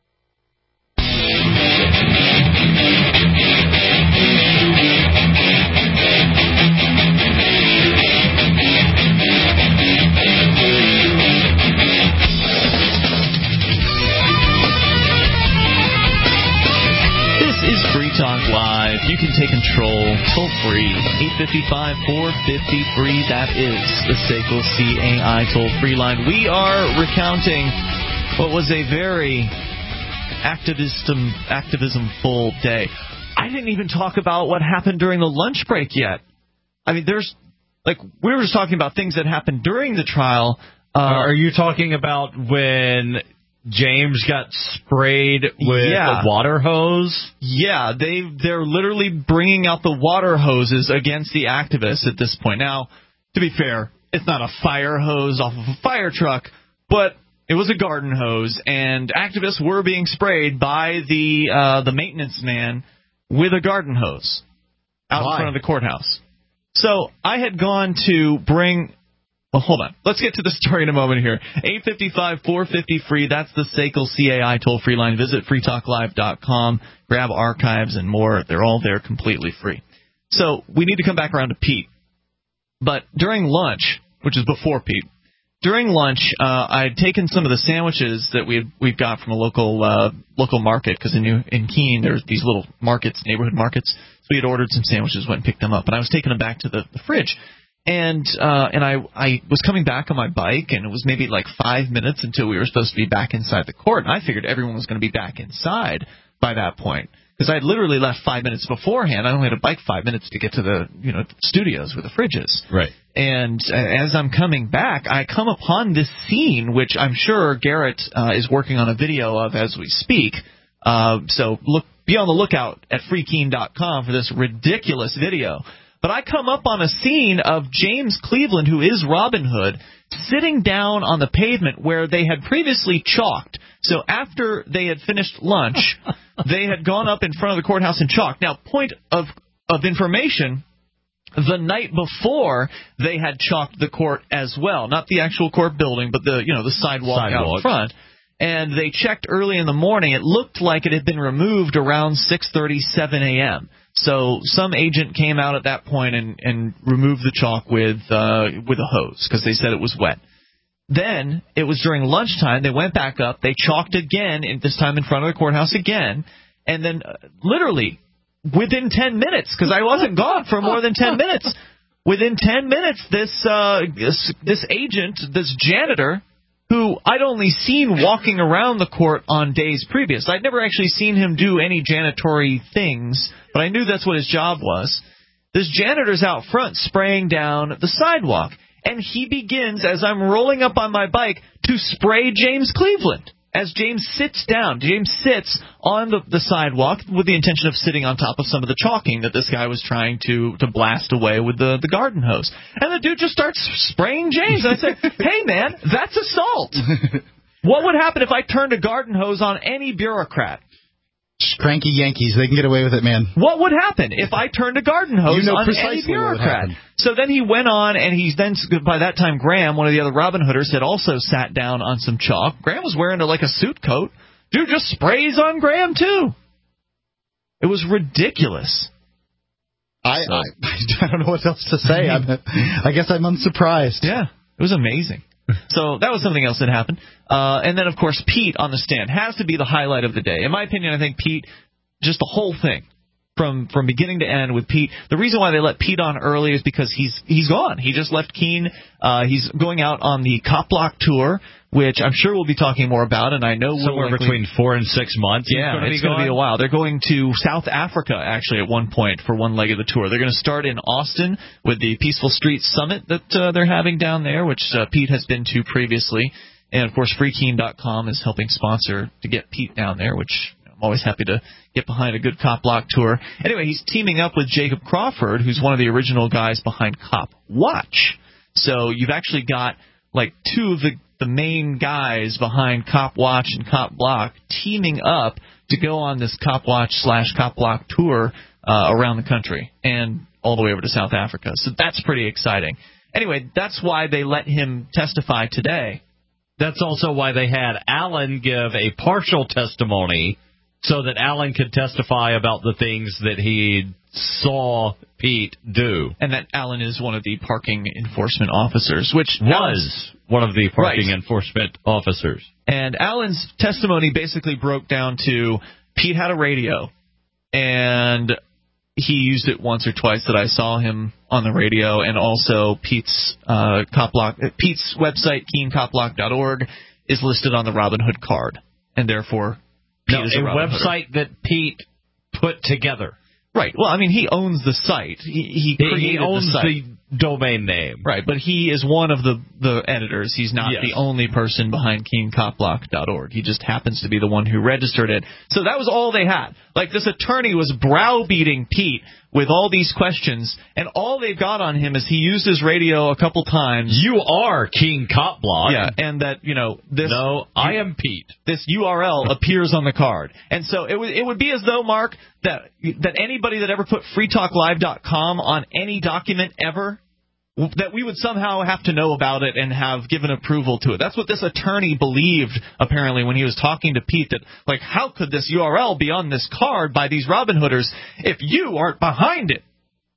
Speaker 1: Talk Live. You can take control toll free. eight five five, four five zero, free. That is the S A C L C A I toll free line. We are recounting what was a very activism activism full day. I didn't even talk about what happened during the lunch break yet. I mean, there's like we were just talking about things that happened during the trial.
Speaker 2: Uh, are you talking about when James got sprayed with
Speaker 1: yeah.
Speaker 2: a water hose?
Speaker 1: Yeah, they, they're literally bringing out the water hoses against the activists at this point. Now, to be fair, it's not a fire hose off of a fire truck, but it was a garden hose, and activists were being sprayed by the uh, the maintenance man with a garden hose out Why? in front of the courthouse. So I had gone to bring... Well, hold on. Let's get to the story in a moment here. eight five five, four five zero, free. That's the S A C L C A I toll-free line. Visit free talk live dot com. Grab archives and more. They're all there completely free. So we need to come back around to Pete. But during lunch, which is before Pete, during lunch, uh, I'd taken some of the sandwiches that we had, we've got from a local uh, local market, because in, New, in Keene there's these little markets, neighborhood markets. So we had ordered some sandwiches, went and picked them up. And I was taking them back to the, the fridge. And uh, and I, I was coming back on my bike, and it was maybe like five minutes until we were supposed to be back inside the court. And I figured everyone was going to be back inside by that point, because I had literally left five minutes beforehand. I only had to bike five minutes to get to the you know studios where the fridge is.
Speaker 2: Right.
Speaker 1: And uh, as I'm coming back, I come upon this scene, which I'm sure Garrett uh, is working on a video of as we speak. Uh, so look, be on the lookout at free keene dot com for this ridiculous video. But I come up on a scene of James Cleveland, who is Robin Hood, sitting down on the pavement where they had previously chalked. So after they had finished lunch, they had gone up in front of the courthouse and chalked. Now, point of of information, the night before they had chalked the court as well. Not the actual court building, but the you know the sidewalk, sidewalk. out in front. And they checked early in the morning. It looked like it had been removed around six thirty, seven a.m. So some agent came out at that point and, and removed the chalk with uh, with a hose because they said it was wet. Then it was during lunchtime. They went back up. They chalked again, this time in front of the courthouse again. And then uh, literally within ten minutes, because I wasn't gone for more than ten minutes, within ten minutes, this, uh, this, this agent, this janitor, who I'd only seen walking around the court on days previous. I'd never actually seen him do any janitory things, but I knew that's what his job was. This janitor's out front spraying down the sidewalk, and he begins, as I'm rolling up on my bike, to spray James Cleveland. As James sits down, James sits on the, the sidewalk with the intention of sitting on top of some of the chalking that this guy was trying to, to blast away with the, the garden hose. And the dude just starts spraying James. And I said, hey, man, that's assault. What would happen if I turned a garden hose on any bureaucrat?
Speaker 3: Cranky Yankees, they can get away with it, man.
Speaker 1: What would happen if I turned a garden hose
Speaker 3: you know
Speaker 1: on
Speaker 3: precisely
Speaker 1: any bureaucrat? So then he went on, and he's then, by that time, Graham, one of the other Robin Hooders, had also sat down on some chalk. Graham was wearing a, like a suit coat. Dude just sprays on Graham, too. It was ridiculous.
Speaker 3: I, so. I, I don't know what else to say. I'm, I guess I'm unsurprised.
Speaker 1: Yeah, it was amazing. So that was something else that happened. Uh, and then, of course, Pete on the stand has to be the highlight of the day. In my opinion, I think Pete, just the whole thing, from from beginning to end with Pete. The reason why they let Pete on early is because he's he's gone. He just left Keene. Uh, he's going out on the Cop Block Tour, which I'm sure we'll be talking more about. And I know
Speaker 2: somewhere
Speaker 1: likely,
Speaker 2: between four and six months.
Speaker 1: Yeah, gonna it's going to be a while. They're going to South Africa, actually, at one point for one leg of the tour. They're going to start in Austin with the Peaceful Streets Summit that uh, they're having down there, which uh, Pete has been to previously. And, of course, free keene dot com is helping sponsor to get Pete down there, which I'm always happy to get behind a good Cop Block tour. Anyway, he's teaming up with Jacob Crawford, who's one of the original guys behind Cop Watch. So you've actually got, like, two of the, the main guys behind Cop Watch and Cop Block teaming up to go on this Cop Watch slash Cop Block tour uh, around the country and all the way over to South Africa. So that's pretty exciting. Anyway, that's why they let him testify today.
Speaker 2: That's also why they had Alan give a partial testimony so that Alan could testify about the things that he saw Pete do.
Speaker 1: And that Alan is one of the parking enforcement officers, which
Speaker 2: was
Speaker 1: Alan's,
Speaker 2: one of the parking
Speaker 1: right.
Speaker 2: enforcement officers.
Speaker 1: And Alan's testimony basically broke down to Pete had a radio, and he used it once or twice that I saw him on the radio, and also Pete's uh, Cop Block, Pete's website, Keene Cop Block dot org, is listed on the Robin Hood card, and therefore Pete
Speaker 2: no,
Speaker 1: is a,
Speaker 2: a
Speaker 1: Robin
Speaker 2: website
Speaker 1: Hooder.
Speaker 2: that Pete put together.
Speaker 1: Right. Well, I mean, he owns the site. He he, created
Speaker 2: he owns
Speaker 1: the, site.
Speaker 2: the domain name.
Speaker 1: Right, but he is one of the, the editors. He's not
Speaker 2: yes.
Speaker 1: the only person behind Keene Cop Block dot org. He just happens to be the one who registered it. So that was all they had. Like, this attorney was browbeating Pete with all these questions, and all they've got on him is he used his radio a couple times.
Speaker 2: You are Keene Cop Block.
Speaker 1: Yeah, and that, you know, this...
Speaker 2: No, I am Pete.
Speaker 1: This U R L appears on the card. And so it would, it would be as though, Mark, that that anybody that ever put free talk live dot com on any document ever, that we would somehow have to know about it and have given approval to it. That's what this attorney believed, apparently, when he was talking to Pete, that, like, how could this U R L be on this card by these Robin Hooders if you aren't behind it?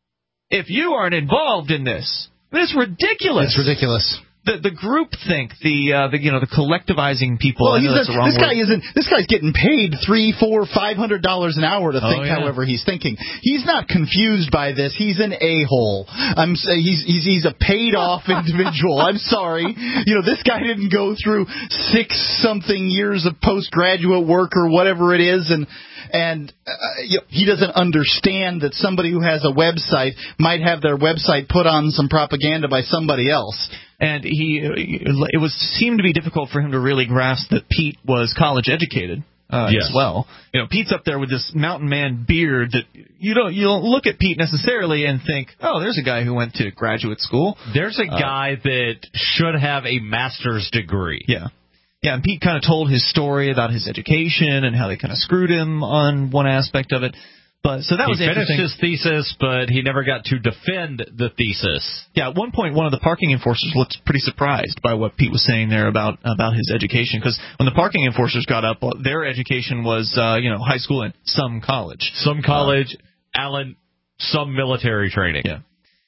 Speaker 1: If you aren't involved in this? I mean, it's ridiculous.
Speaker 3: It's ridiculous.
Speaker 1: The the group think, the uh, the you know the collectivizing people.
Speaker 3: Well,
Speaker 1: I know
Speaker 3: he's
Speaker 1: that's
Speaker 3: a,
Speaker 1: the wrong
Speaker 3: this
Speaker 1: word.
Speaker 3: guy isn't. This guy's getting paid three, four, five hundred dollars an hour to
Speaker 1: Oh,
Speaker 3: think
Speaker 1: yeah.
Speaker 3: however he's thinking. He's not confused by this. He's an a hole. I'm say he's he's he's a paid off individual. I'm sorry. You know, this guy didn't go through six something years of postgraduate work or whatever it is, and. And uh, you know, he doesn't understand that somebody who has a website might have their website put on some propaganda by somebody else.
Speaker 1: And he, it was seemed to be difficult for him to really grasp that Pete was college educated uh,
Speaker 2: yes.
Speaker 1: as well. You know, Pete's up there with this mountain man beard that you don't you don't look at Pete necessarily and think, oh, there's a guy who went to graduate school.
Speaker 2: There's a
Speaker 1: uh,
Speaker 2: guy that should have a master's degree.
Speaker 1: Yeah. Yeah, and Pete kind of told his story about his education and how they kind of screwed him on one aspect of it. But so that
Speaker 2: he
Speaker 1: was interesting.
Speaker 2: He finished his thesis, but he never got to defend the thesis.
Speaker 1: Yeah, at one point, one of the parking enforcers looked pretty surprised by what Pete was saying there about about his education, because when the parking enforcers got up, their education was, uh, you know, high school and some college.
Speaker 2: Some college, uh, Alan, some military training.
Speaker 1: Yeah.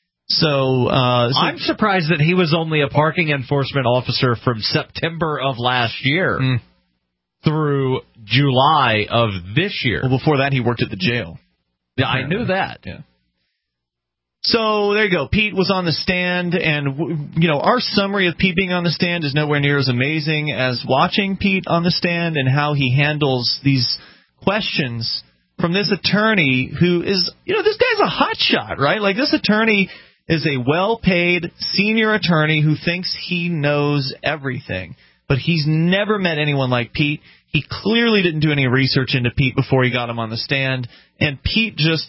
Speaker 1: So, uh, so
Speaker 2: I'm surprised that he was only a parking enforcement officer from September of last year
Speaker 1: mm.
Speaker 2: through July of this year.
Speaker 1: Well, before that, he worked at the jail.
Speaker 2: Yeah, I knew that.
Speaker 1: Yeah. So there you go. Pete was on the stand, and, you know, our summary of Pete being on the stand is nowhere near as amazing as watching Pete on the stand and how he handles these questions from this attorney who is, you know, this guy's a hotshot, right? Like, this attorney is a well-paid senior attorney who thinks he knows everything. But he's never met anyone like Pete. He clearly didn't do any research into Pete before he got him on the stand. And Pete just...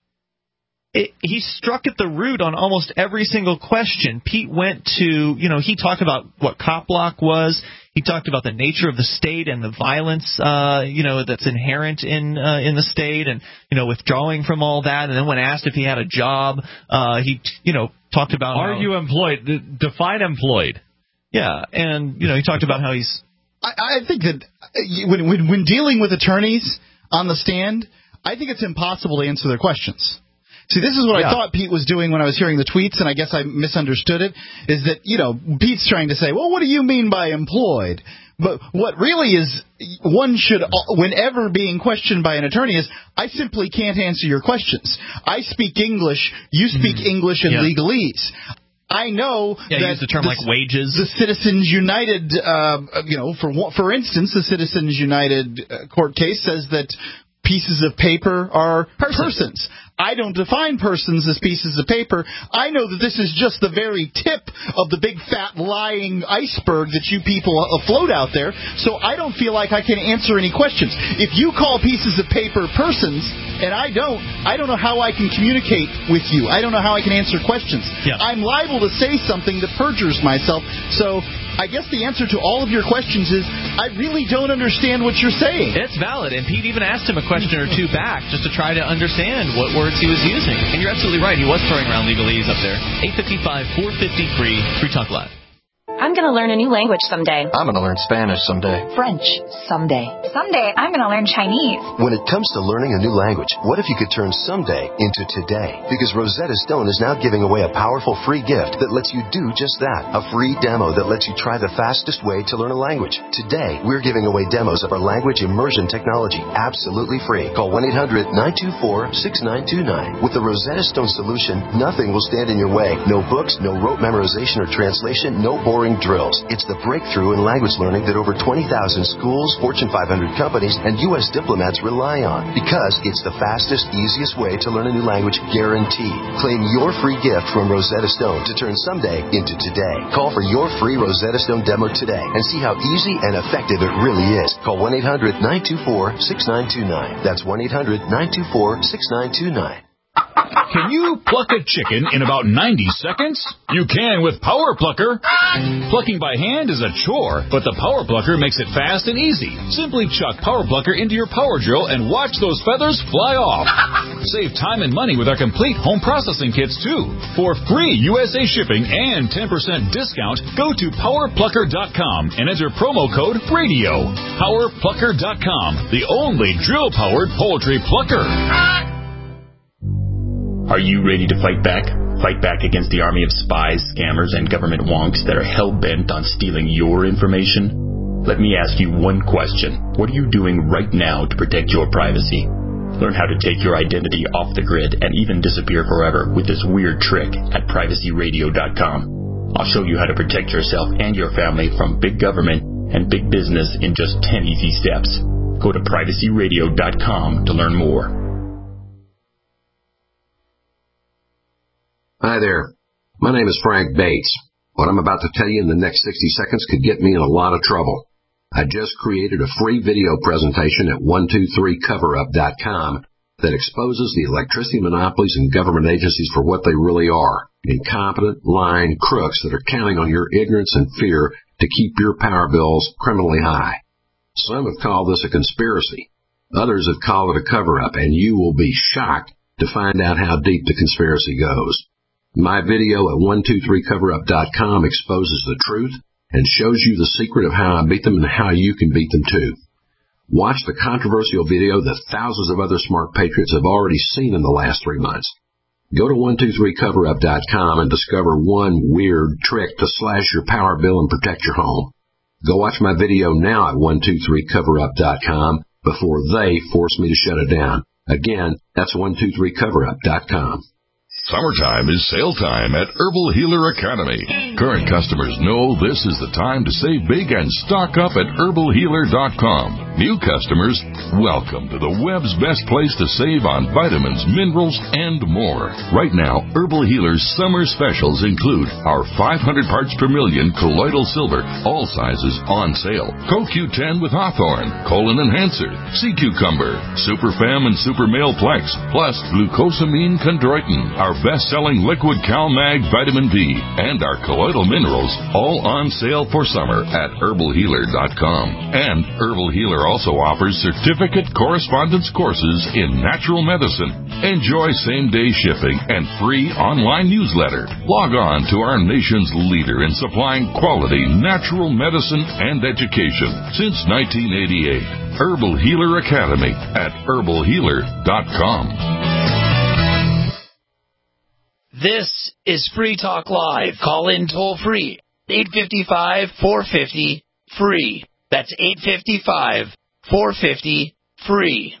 Speaker 1: It, he struck at the root on almost every single question. Pete went to, you know, he talked about what cop block was. He talked about the nature of the state and the violence, uh, you know, that's inherent in uh, in the state, and, you know, withdrawing from all that. And then when asked if he had a job, uh, he, you know, talked about
Speaker 2: are
Speaker 1: how,
Speaker 2: you employed? Define employed.
Speaker 1: Yeah, and, you know, he talked about how he's.
Speaker 3: I, I think that when, when when dealing with attorneys on the stand, I think it's impossible to answer their questions. See, this is what yeah. I thought Pete was doing when I was hearing the tweets, and I guess I misunderstood it, is that, you know, Pete's trying to say, well, what do you mean by employed? But what really is, one should, whenever being questioned by an attorney, is, I simply can't answer your questions. I speak English, you speak mm-hmm. English and yeah. legalese. I know
Speaker 1: yeah,
Speaker 3: that
Speaker 1: use the term
Speaker 3: the,
Speaker 1: like wages.
Speaker 3: The Citizens United, uh, you know, for for instance, the Citizens United uh, court case says that pieces of paper are persons. persons. I don't define persons as pieces of paper. I know that this is just the very tip of the big fat lying iceberg that you people afloat out there, so I don't feel like I can answer any questions. If you call pieces of paper persons, and I don't, I don't know how I can communicate with you. I don't know how I can answer questions.
Speaker 1: Yeah.
Speaker 3: I'm liable to say something that perjures myself, so I guess the answer to all of your questions is I really don't understand what you're saying.
Speaker 1: It's valid, and Pete even asked him a question or two back just to try to understand what words he was using. And you're absolutely right. He was throwing around legalese up there. eight five five, four five zero, free, Free Talk Live.
Speaker 15: I'm going to learn a new language someday.
Speaker 16: I'm going to learn Spanish someday.
Speaker 17: French someday.
Speaker 18: Someday, I'm going to learn Chinese.
Speaker 19: When it comes to learning a new language, what if you could turn someday into today? Because Rosetta Stone is now giving away a powerful free gift that lets you do just that. A free demo that lets you try the fastest way to learn a language. Today, we're giving away demos of our language immersion technology absolutely free. Call one eight hundred nine two four six nine two nine. With the Rosetta Stone solution, nothing will stand in your way. No books, no rote memorization or translation, no boring drills. It's the breakthrough in language learning that over twenty thousand schools, Fortune five hundred companies, and U S diplomats rely on. Because it's the fastest, easiest way to learn a new language guaranteed. Claim your free gift from Rosetta Stone to turn someday into today. Call for your free Rosetta Stone demo today and see how easy and effective it really is. Call one eight hundred nine two four six nine two nine. That's one eight hundred nine two four six nine two nine.
Speaker 13: Can you pluck a chicken in about ninety seconds? You can with Power Plucker. Plucking by hand is a chore, but the Power Plucker makes it fast and easy. Simply chuck Power Plucker into your power drill and watch those feathers fly off. Save time and money with our complete home processing kits, too. For free U S A shipping and ten percent discount, go to power plucker dot com and enter promo code RADIO. power plucker dot com, the only drill-powered poultry plucker.
Speaker 20: Are you ready to fight back? Fight back against the army of spies, scammers, and government wonks that are hell-bent on stealing your information? Let me ask you one question. What are you doing right now to protect your privacy? Learn how to take your identity off the grid and even disappear forever with this weird trick at privacy radio dot com. I'll show you how to protect yourself and your family from big government and big business in just ten easy steps. Go to privacy radio dot com to learn more.
Speaker 21: Hi there. My name is Frank Bates. What I'm about to tell you in the next sixty seconds could get me in a lot of trouble. I just created a free video presentation at one two three cover up dot com that exposes the electricity monopolies and government agencies for what they really are. Incompetent, lying crooks that are counting on your ignorance and fear to keep your power bills criminally high. Some have called this a conspiracy. Others have called it a cover-up, and you will be shocked to find out how deep the conspiracy goes. My video at one two three cover up dot com exposes the truth and shows you the secret of how I beat them and how you can beat them too. Watch the controversial video that thousands of other smart patriots have already seen in the last three months. Go to one two three cover up dot com and discover one weird trick to slash your power bill and protect your home. Go watch my video now at one two three cover up dot com before they force me to shut it down. Again, that's one two three cover up dot com.
Speaker 16: Summertime is sale time at Herbal Healer Academy. Current customers know this is the time to save big and stock up at herbal healer dot com. New customers, welcome to the web's best place to save on vitamins, minerals, and more. Right now, Herbal Healer's summer specials include our five hundred parts per million colloidal silver, all sizes on sale. Co Q ten with Hawthorne, Colon Enhancer, Sea Cucumber, Super Fem and Super Male Plex, plus Glucosamine Chondroitin, our best-selling liquid CalMag Vitamin B, and our colloidal minerals, all on sale for summer at herbal healer dot com. And Herbal Healer also offers certificate correspondence courses in natural medicine. Enjoy same-day shipping and free online newsletter. Log on to our nation's leader in supplying quality natural medicine and education since nineteen eighty-eight. Herbal Healer Academy at herbal healer dot com.
Speaker 10: This is Free Talk Live. Call in toll free. eight five five, four five zero, free. That's eight five five, four five zero, free.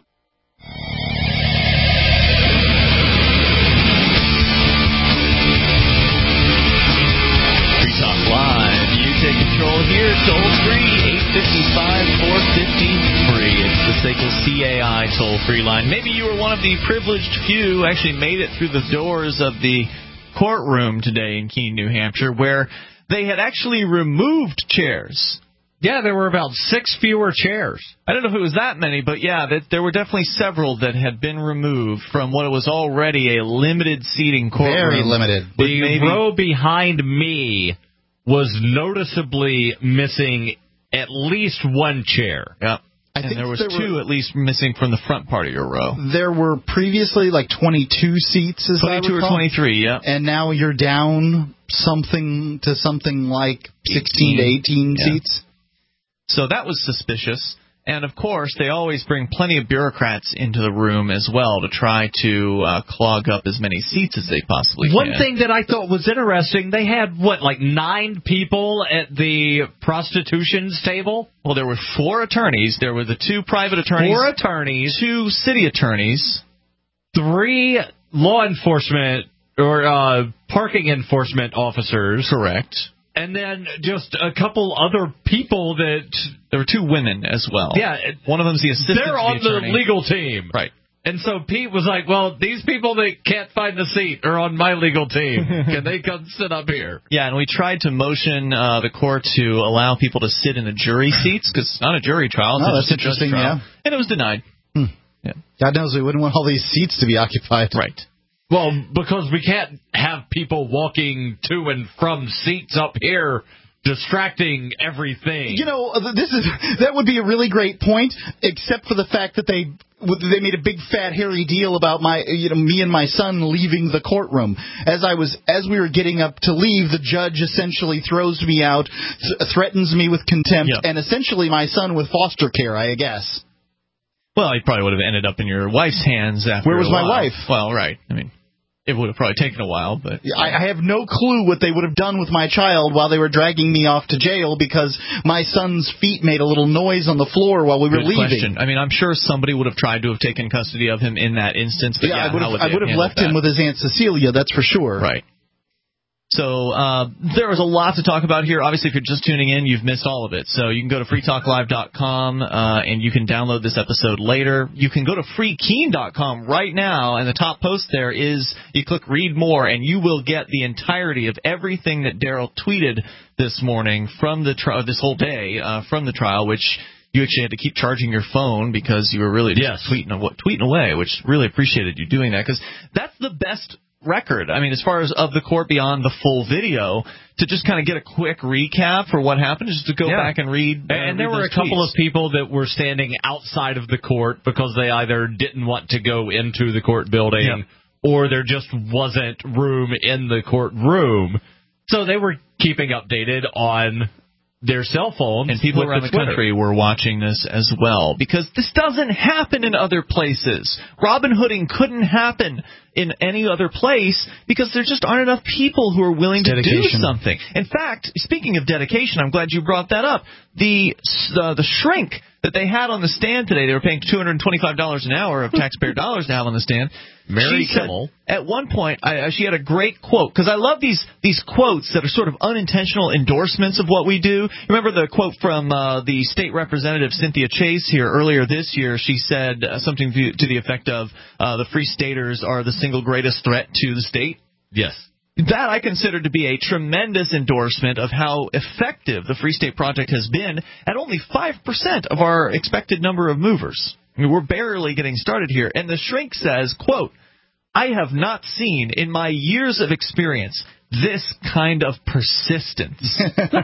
Speaker 1: Free Talk Live. You take control here. Toll free. eight five five, four five zero, free. It's the S A C L C A I toll-free line. Maybe you were one of the privileged few who actually made it through the doors of the courtroom today in Keene, New Hampshire, where they had actually removed chairs.
Speaker 2: Yeah, there were about six fewer chairs.
Speaker 1: I don't know if it was that many, but yeah, that there were definitely several that had been removed from what was already a limited seating courtroom.
Speaker 3: Very limited.
Speaker 2: The
Speaker 1: maybe...
Speaker 2: row behind me was noticeably missing at least one chair.
Speaker 1: Yeah. I and think there was there two were, at least missing from the front part of your row.
Speaker 3: There were previously like twenty-two seats, as I recall.
Speaker 1: twenty-two or twenty-three, yeah.
Speaker 3: And now you're down something to something like sixteen to eighteen yeah. seats.
Speaker 1: So that was suspicious. And, of course, they always bring plenty of bureaucrats into the room as well to try to uh, clog up as many seats as they possibly
Speaker 2: One
Speaker 1: can.
Speaker 2: One thing that I thought was interesting, they had, what, like nine people at the prostitution's table?
Speaker 1: Well, there were four attorneys. There were the two private attorneys.
Speaker 2: Four attorneys.
Speaker 1: Two city attorneys.
Speaker 2: Three law enforcement or uh, parking enforcement officers.
Speaker 1: Correct.
Speaker 2: And then just a couple other people that...
Speaker 1: There were two women as well.
Speaker 2: Yeah.
Speaker 1: One of them's the assistant
Speaker 2: They're on
Speaker 1: the,
Speaker 2: the legal team.
Speaker 1: Right.
Speaker 2: And so Pete was like, well, these people that can't find a seat are on my legal team. Can they come sit up here?
Speaker 1: Yeah, and we tried to motion uh, the court to allow people to sit in the jury seats, because it's not a jury trial. It's
Speaker 3: oh,
Speaker 1: that's
Speaker 3: interesting,
Speaker 1: trial,
Speaker 3: yeah.
Speaker 1: And it was denied.
Speaker 3: Hmm.
Speaker 1: Yeah.
Speaker 3: God knows we wouldn't want all these seats to be occupied.
Speaker 1: Right.
Speaker 2: Well, because we can't have people walking to and from seats up here distracting everything.
Speaker 3: You know, this is that would be a really great point, except for the fact that they they made a big fat hairy deal about my you know me and my son leaving the courtroom. As I was as we were getting up to leave, the judge essentially throws me out, th- threatens me with contempt, yep. and essentially my son with foster care, I guess.
Speaker 1: Well, he probably would have ended up in your wife's hands after.
Speaker 3: Where was
Speaker 1: a while.
Speaker 3: my wife?
Speaker 1: Well, right. I mean. It would have probably taken a while, but...
Speaker 3: I, I have no clue what they would have done with my child while they were dragging me off to jail because my son's feet made a little noise on the floor while we were
Speaker 1: Good
Speaker 3: leaving.
Speaker 1: Question. I mean, I'm sure somebody would have tried to have taken custody of him in that instance, but yeah,
Speaker 3: yeah I would have,
Speaker 1: would
Speaker 3: I would have left
Speaker 1: that?
Speaker 3: him with his Aunt Cecilia, that's for sure.
Speaker 1: Right. So uh, there was a lot to talk about here. Obviously, if you're just tuning in, you've missed all of it. So you can go to free talk live dot com uh, and you can download this episode later. You can go to free keene dot com right now, and the top post there is you click Read More, and you will get the entirety of everything that Daryl tweeted this morning from the tri- this whole day uh, from the trial, which you actually had to keep charging your phone because you were really just
Speaker 2: yes.
Speaker 1: tweeting, tweeting away, which really appreciated you doing that because that's the best record. I mean, as far as of the court beyond the full video, to just kind of get a quick recap for what happened, just to go
Speaker 2: yeah.
Speaker 1: back and read. Uh,
Speaker 2: and there
Speaker 1: read
Speaker 2: were a couple
Speaker 1: tweets.
Speaker 2: of people that were standing outside of the court because they either didn't want to go into the court building yeah. or there just wasn't room in the courtroom. So they were keeping updated on their cell phones.
Speaker 1: And people around the,
Speaker 2: the
Speaker 1: country were watching this as well, because this doesn't happen in other places. Robin Hooding couldn't happen in any other place because there just aren't enough people who are willing to do something. In fact, speaking of dedication, I'm glad you brought that up. The uh, the shrink that they had on the stand today. They were paying two hundred twenty-five dollars an hour of taxpayer dollars to have on the stand.
Speaker 2: Mary
Speaker 1: she said,
Speaker 2: Kimmel.
Speaker 1: At one point, I, she had a great quote, because I love these these quotes that are sort of unintentional endorsements of what we do. Remember the quote from uh, the state representative Cynthia Chase here earlier this year? She said uh, something to, to the effect of uh, the Free Staters are the single greatest threat to the state.
Speaker 2: Yes.
Speaker 1: That I consider to be a tremendous endorsement of how effective the Free State Project has been at only five percent of our expected number of movers. I mean, we're barely getting started here. And the shrink says, quote, I have not seen in my years of experience this kind of persistence.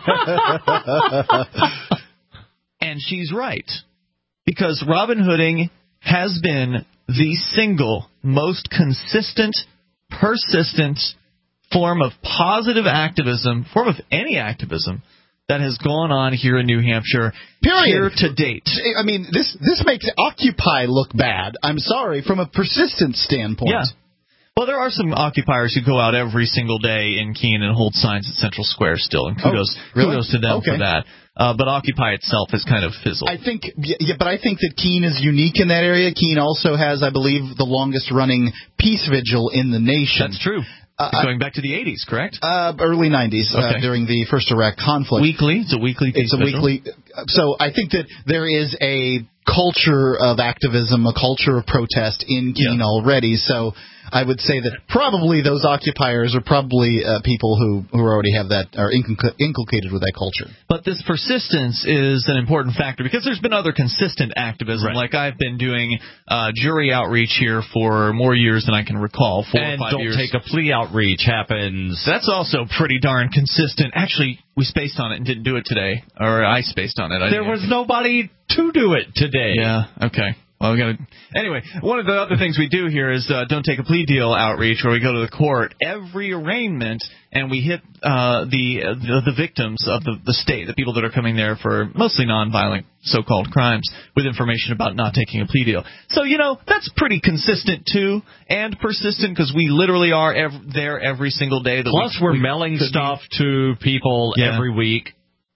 Speaker 1: And she's right. Because Robin Hooding has been the single most consistent, persistent form of positive activism, form of any activism, that has gone on here in New Hampshire,
Speaker 3: Period.
Speaker 1: Here to date.
Speaker 3: I mean, this this makes Occupy look bad. I'm sorry, from a persistence standpoint.
Speaker 1: Yeah. Well, there are some occupiers who go out every single day in Keene and hold signs at Central Square still, and kudos,
Speaker 3: oh, really?
Speaker 1: kudos to them
Speaker 3: okay.
Speaker 1: for that. Uh, but Occupy itself has kind of fizzled.
Speaker 3: I think, yeah, but I think that Keene is unique in that area. Keene also has, I believe, the longest-running peace vigil in the nation.
Speaker 1: That's true.
Speaker 3: Uh,
Speaker 1: Going back to the eighties, correct?
Speaker 3: Uh, early nineties,
Speaker 1: okay.
Speaker 3: uh, during the first Iraq conflict.
Speaker 1: Weekly? It's a weekly peace
Speaker 3: It's a
Speaker 1: vigil?
Speaker 3: weekly. So I think that there is a culture of activism, a culture of protest in Keene yeah. already. So I would say that probably those occupiers are probably uh, people who, who already have that, are inculc- inculcated with that culture.
Speaker 1: But this persistence is an important factor because there's been other consistent activism.
Speaker 2: Right.
Speaker 1: Like I've been doing uh, jury outreach here for more years than I can recall, four
Speaker 2: and
Speaker 1: or five
Speaker 2: don't
Speaker 1: years.
Speaker 2: take a plea outreach happens.
Speaker 1: That's also pretty darn consistent. Actually, we spaced on it and didn't do it today, or I spaced on it. I
Speaker 2: there was nobody to do it today.
Speaker 1: Yeah, okay. Well, we gotta, anyway, one of the other things we do here is uh, Don't Take a Plea Deal outreach, where we go to the court every arraignment and we hit uh, the, uh, the the victims of the, the state, the people that are coming there for mostly nonviolent so-called crimes, with information about not taking a plea deal. So, you know, that's pretty consistent, too, and persistent, because we literally are ev- there every single day. That
Speaker 2: Plus,
Speaker 1: we,
Speaker 2: we're
Speaker 1: we
Speaker 2: mailing stuff be. to people yeah. every week.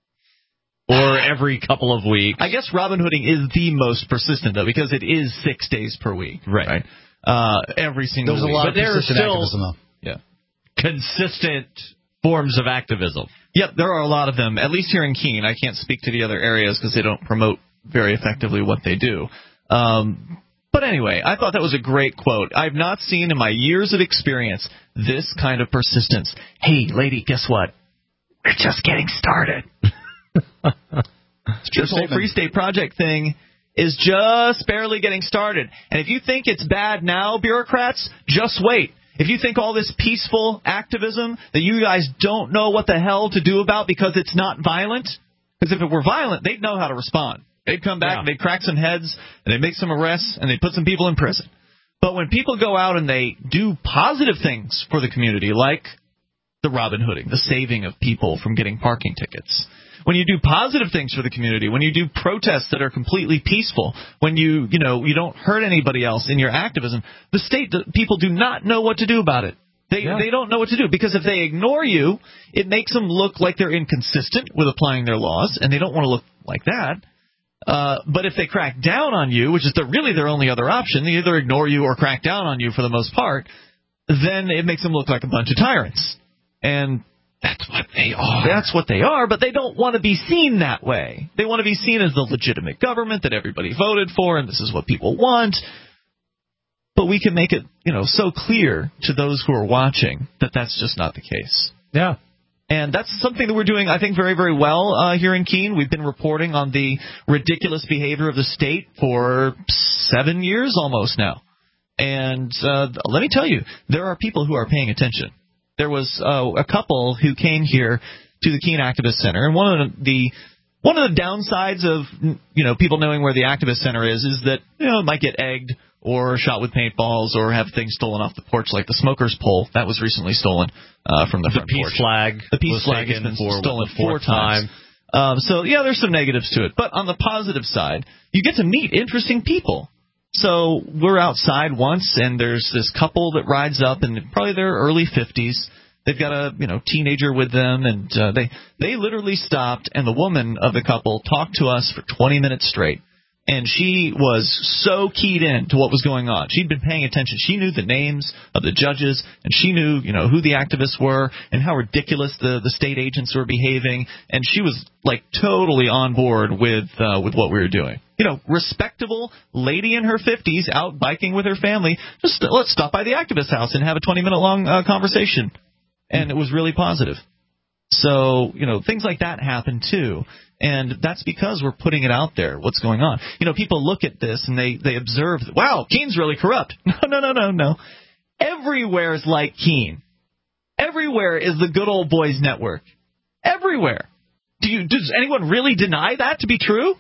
Speaker 2: Or every couple of weeks.
Speaker 1: I guess Robin Hooding is the most persistent, though, because it is six days per week.
Speaker 2: Right.
Speaker 1: right? Uh, every single
Speaker 3: There's
Speaker 1: week.
Speaker 3: a lot
Speaker 1: but
Speaker 3: of persistent
Speaker 1: still,
Speaker 3: activism, though.
Speaker 1: Yeah.
Speaker 2: Consistent forms of activism.
Speaker 1: Yep, there are a lot of them, at least here in Keene. I can't speak to the other areas because they don't promote very effectively what they do. Um, but anyway, I thought that was a great quote. I've not seen in my years of experience this kind of persistence. Hey, lady, guess what? We're just getting started. This whole Free State Project thing is just barely getting started. And if you think it's bad now, bureaucrats, just wait. If you think all this peaceful activism that you guys don't know what the hell to do about because it's not violent, because if it were violent, they'd know how to respond. They'd come back, yeah. and they'd crack some heads, and they'd make some arrests, and they'd put some people in prison. But when people go out and they do positive things for the community, like the Robin Hooding, the saving of people from getting parking tickets, when you do positive things for the community, when you do protests that are completely peaceful, when you, you know, you don't hurt anybody else in your activism, the state, the people do not know what to do about it. They yeah. they don't know what to do, because if they ignore you, it makes them look like they're inconsistent with applying their laws, and they don't want to look like that. Uh, but if they crack down on you, which is the, really their only other option, they either ignore you or crack down on you for the most part, then it makes them look like a bunch of tyrants. And that's what they are. That's what they are, but they don't want to be seen that way. They want to be seen as the legitimate government that everybody voted for, and this is what people want. But we can make it, you know, so clear to those who are watching that that's just not the case.
Speaker 2: Yeah.
Speaker 1: And that's something that we're doing, I think, very, very well uh, here in Keene. We've been reporting on the ridiculous behavior of the state for seven years almost now. And uh, let me tell you, there are people who are paying attention. There was uh, a couple who came here to the Keene Activist Center, and one of the one of the downsides of, you know, people knowing where the Activist Center is is that, you know, it might get egged or shot with paintballs or have things stolen off the porch, like the smoker's pole that was recently stolen uh, from the front
Speaker 2: porch. The peace flag.
Speaker 1: The peace flag has been
Speaker 2: for,
Speaker 1: stolen four times. Um, so yeah, there's some negatives to it, but on the positive side, you get to meet interesting people. So we're outside once, and there's this couple that rides up, and probably their early fifties. They've got a, you know, teenager with them, and uh, they they literally stopped, and the woman of the couple talked to us for twenty minutes straight. And she was so keyed in to what was going on. She'd been paying attention. She knew the names of the judges, and she knew, you know, who the activists were and how ridiculous the, the state agents were behaving. And she was, like, totally on board with uh, with what we were doing. You know, respectable lady in her fifties out biking with her family. Just let's stop by the activist house and have a twenty-minute long uh, conversation. And it was really positive. So, you know, things like that happen, too. And that's because we're putting it out there, what's going on. You know, people look at this and they, they observe, wow, Keene's really corrupt. No, no, no, no, no. Everywhere is like Keene. Everywhere is the Good Old Boys Network. Everywhere. Do you, does anyone really deny that to be true?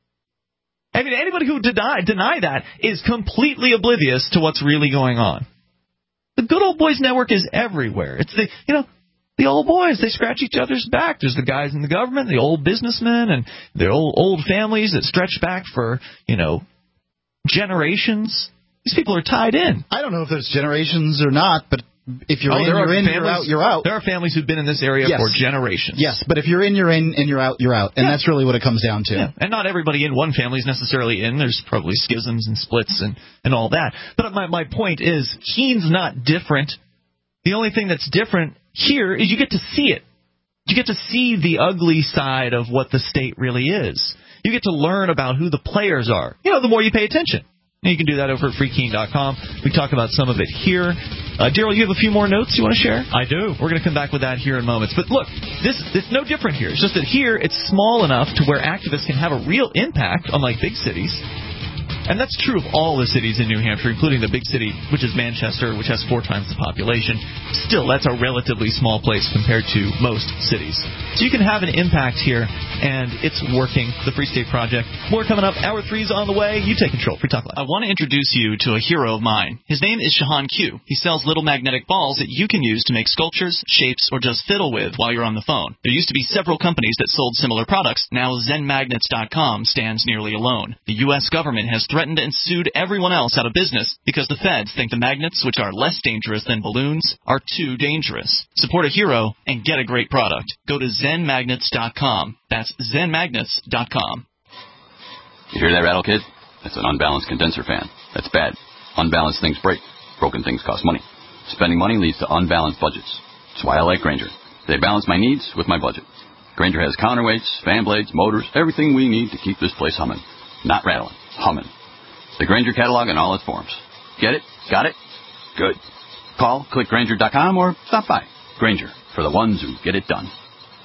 Speaker 1: I mean, anybody who deny, deny that is completely oblivious to what's really going on. The Good Old Boys Network is everywhere. It's the, you know, the old boys, they scratch each other's back. There's the guys in the government, the old businessmen, and their old, old families that stretch back for, you know, generations. These people are tied in.
Speaker 3: I don't know if there's generations or not, but if you're
Speaker 1: oh,
Speaker 3: in, you're in, families, you're out, you're out.
Speaker 1: There are families who've been in this area
Speaker 3: yes.
Speaker 1: for generations.
Speaker 3: Yes, but if you're in, you're in, and you're out, you're out. And yeah. that's really what it comes down to.
Speaker 1: Yeah. And not everybody in one family is necessarily in. There's probably schisms and splits and, and all that. But my, my point is, Keene's not different. The only thing that's different here is you get to see it. You get to see the ugly side of what the state really is. You get to learn about who the players are. You know, the more you pay attention. And you can do that over at free keene dot com. We talk about some of it here. Uh, Daryl, you have a few more notes you want to share?
Speaker 2: I do.
Speaker 1: We're going to come back with that here in moments. But look, this it's no different here. It's just that here it's small enough to where activists can have a real impact, unlike big cities. And that's true of all the cities in New Hampshire, including the big city, which is Manchester, which has four times the population. Still, that's a relatively small place compared to most cities. So you can have an impact here, and it's working. The Free State Project. More coming up. Hour three's on the way. You take control. Free Talk Live.
Speaker 17: I want to introduce you to a hero of mine. His name is Shahan Q. He sells little magnetic balls that you can use to make sculptures, shapes, or just fiddle with while you're on the phone. There used to be several companies that sold similar products. Now Zen Magnets dot com stands nearly alone. The U S government has threatened and sued everyone else out of business because the feds think the magnets, which are less dangerous than balloons, are too dangerous. Support a hero and get a great product. Go to Zen Magnets dot com. That's Zen Magnets dot com.
Speaker 22: You hear that rattle, kid? That's an unbalanced condenser fan. That's bad. Unbalanced things break. Broken things cost money. Spending money leads to unbalanced budgets. That's why I like Grainger. They balance my needs with my budget. Grainger has counterweights, fan blades, motors, everything we need to keep this place humming. Not rattling, humming. The Grainger catalog in all its forms. Get it? Got it? Good. Call, click Grainger dot com, or stop by. Grainger, for the ones who get it done.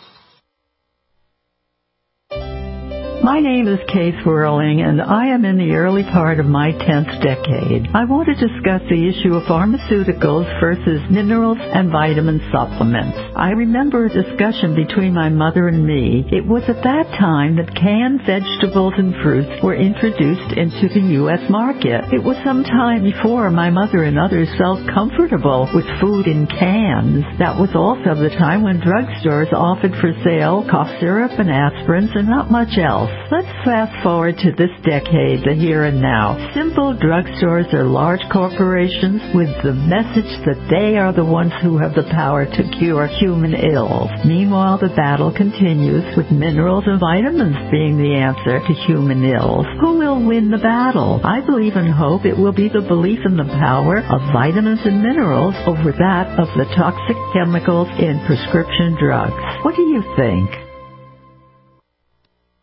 Speaker 23: My name is Kay Swirling, and I am in the early part of my tenth decade. I want to discuss the issue of pharmaceuticals versus minerals and vitamin supplements. I remember a discussion between my mother and me. It was at that time that canned vegetables and fruits were introduced into the U S market. It was some time before my mother and others felt comfortable with food in cans. That was also the time when drugstores offered for sale cough syrup and aspirins and not much else. Let's fast forward to this decade, the here and now. Simple drugstores are large corporations with the message that they are the ones who have the power to cure human ills. Meanwhile, the battle continues with minerals and vitamins being the answer to human ills. Who will win the battle? I believe and hope it will be the belief in the power of vitamins and minerals over that of the toxic chemicals in prescription drugs. What do you think?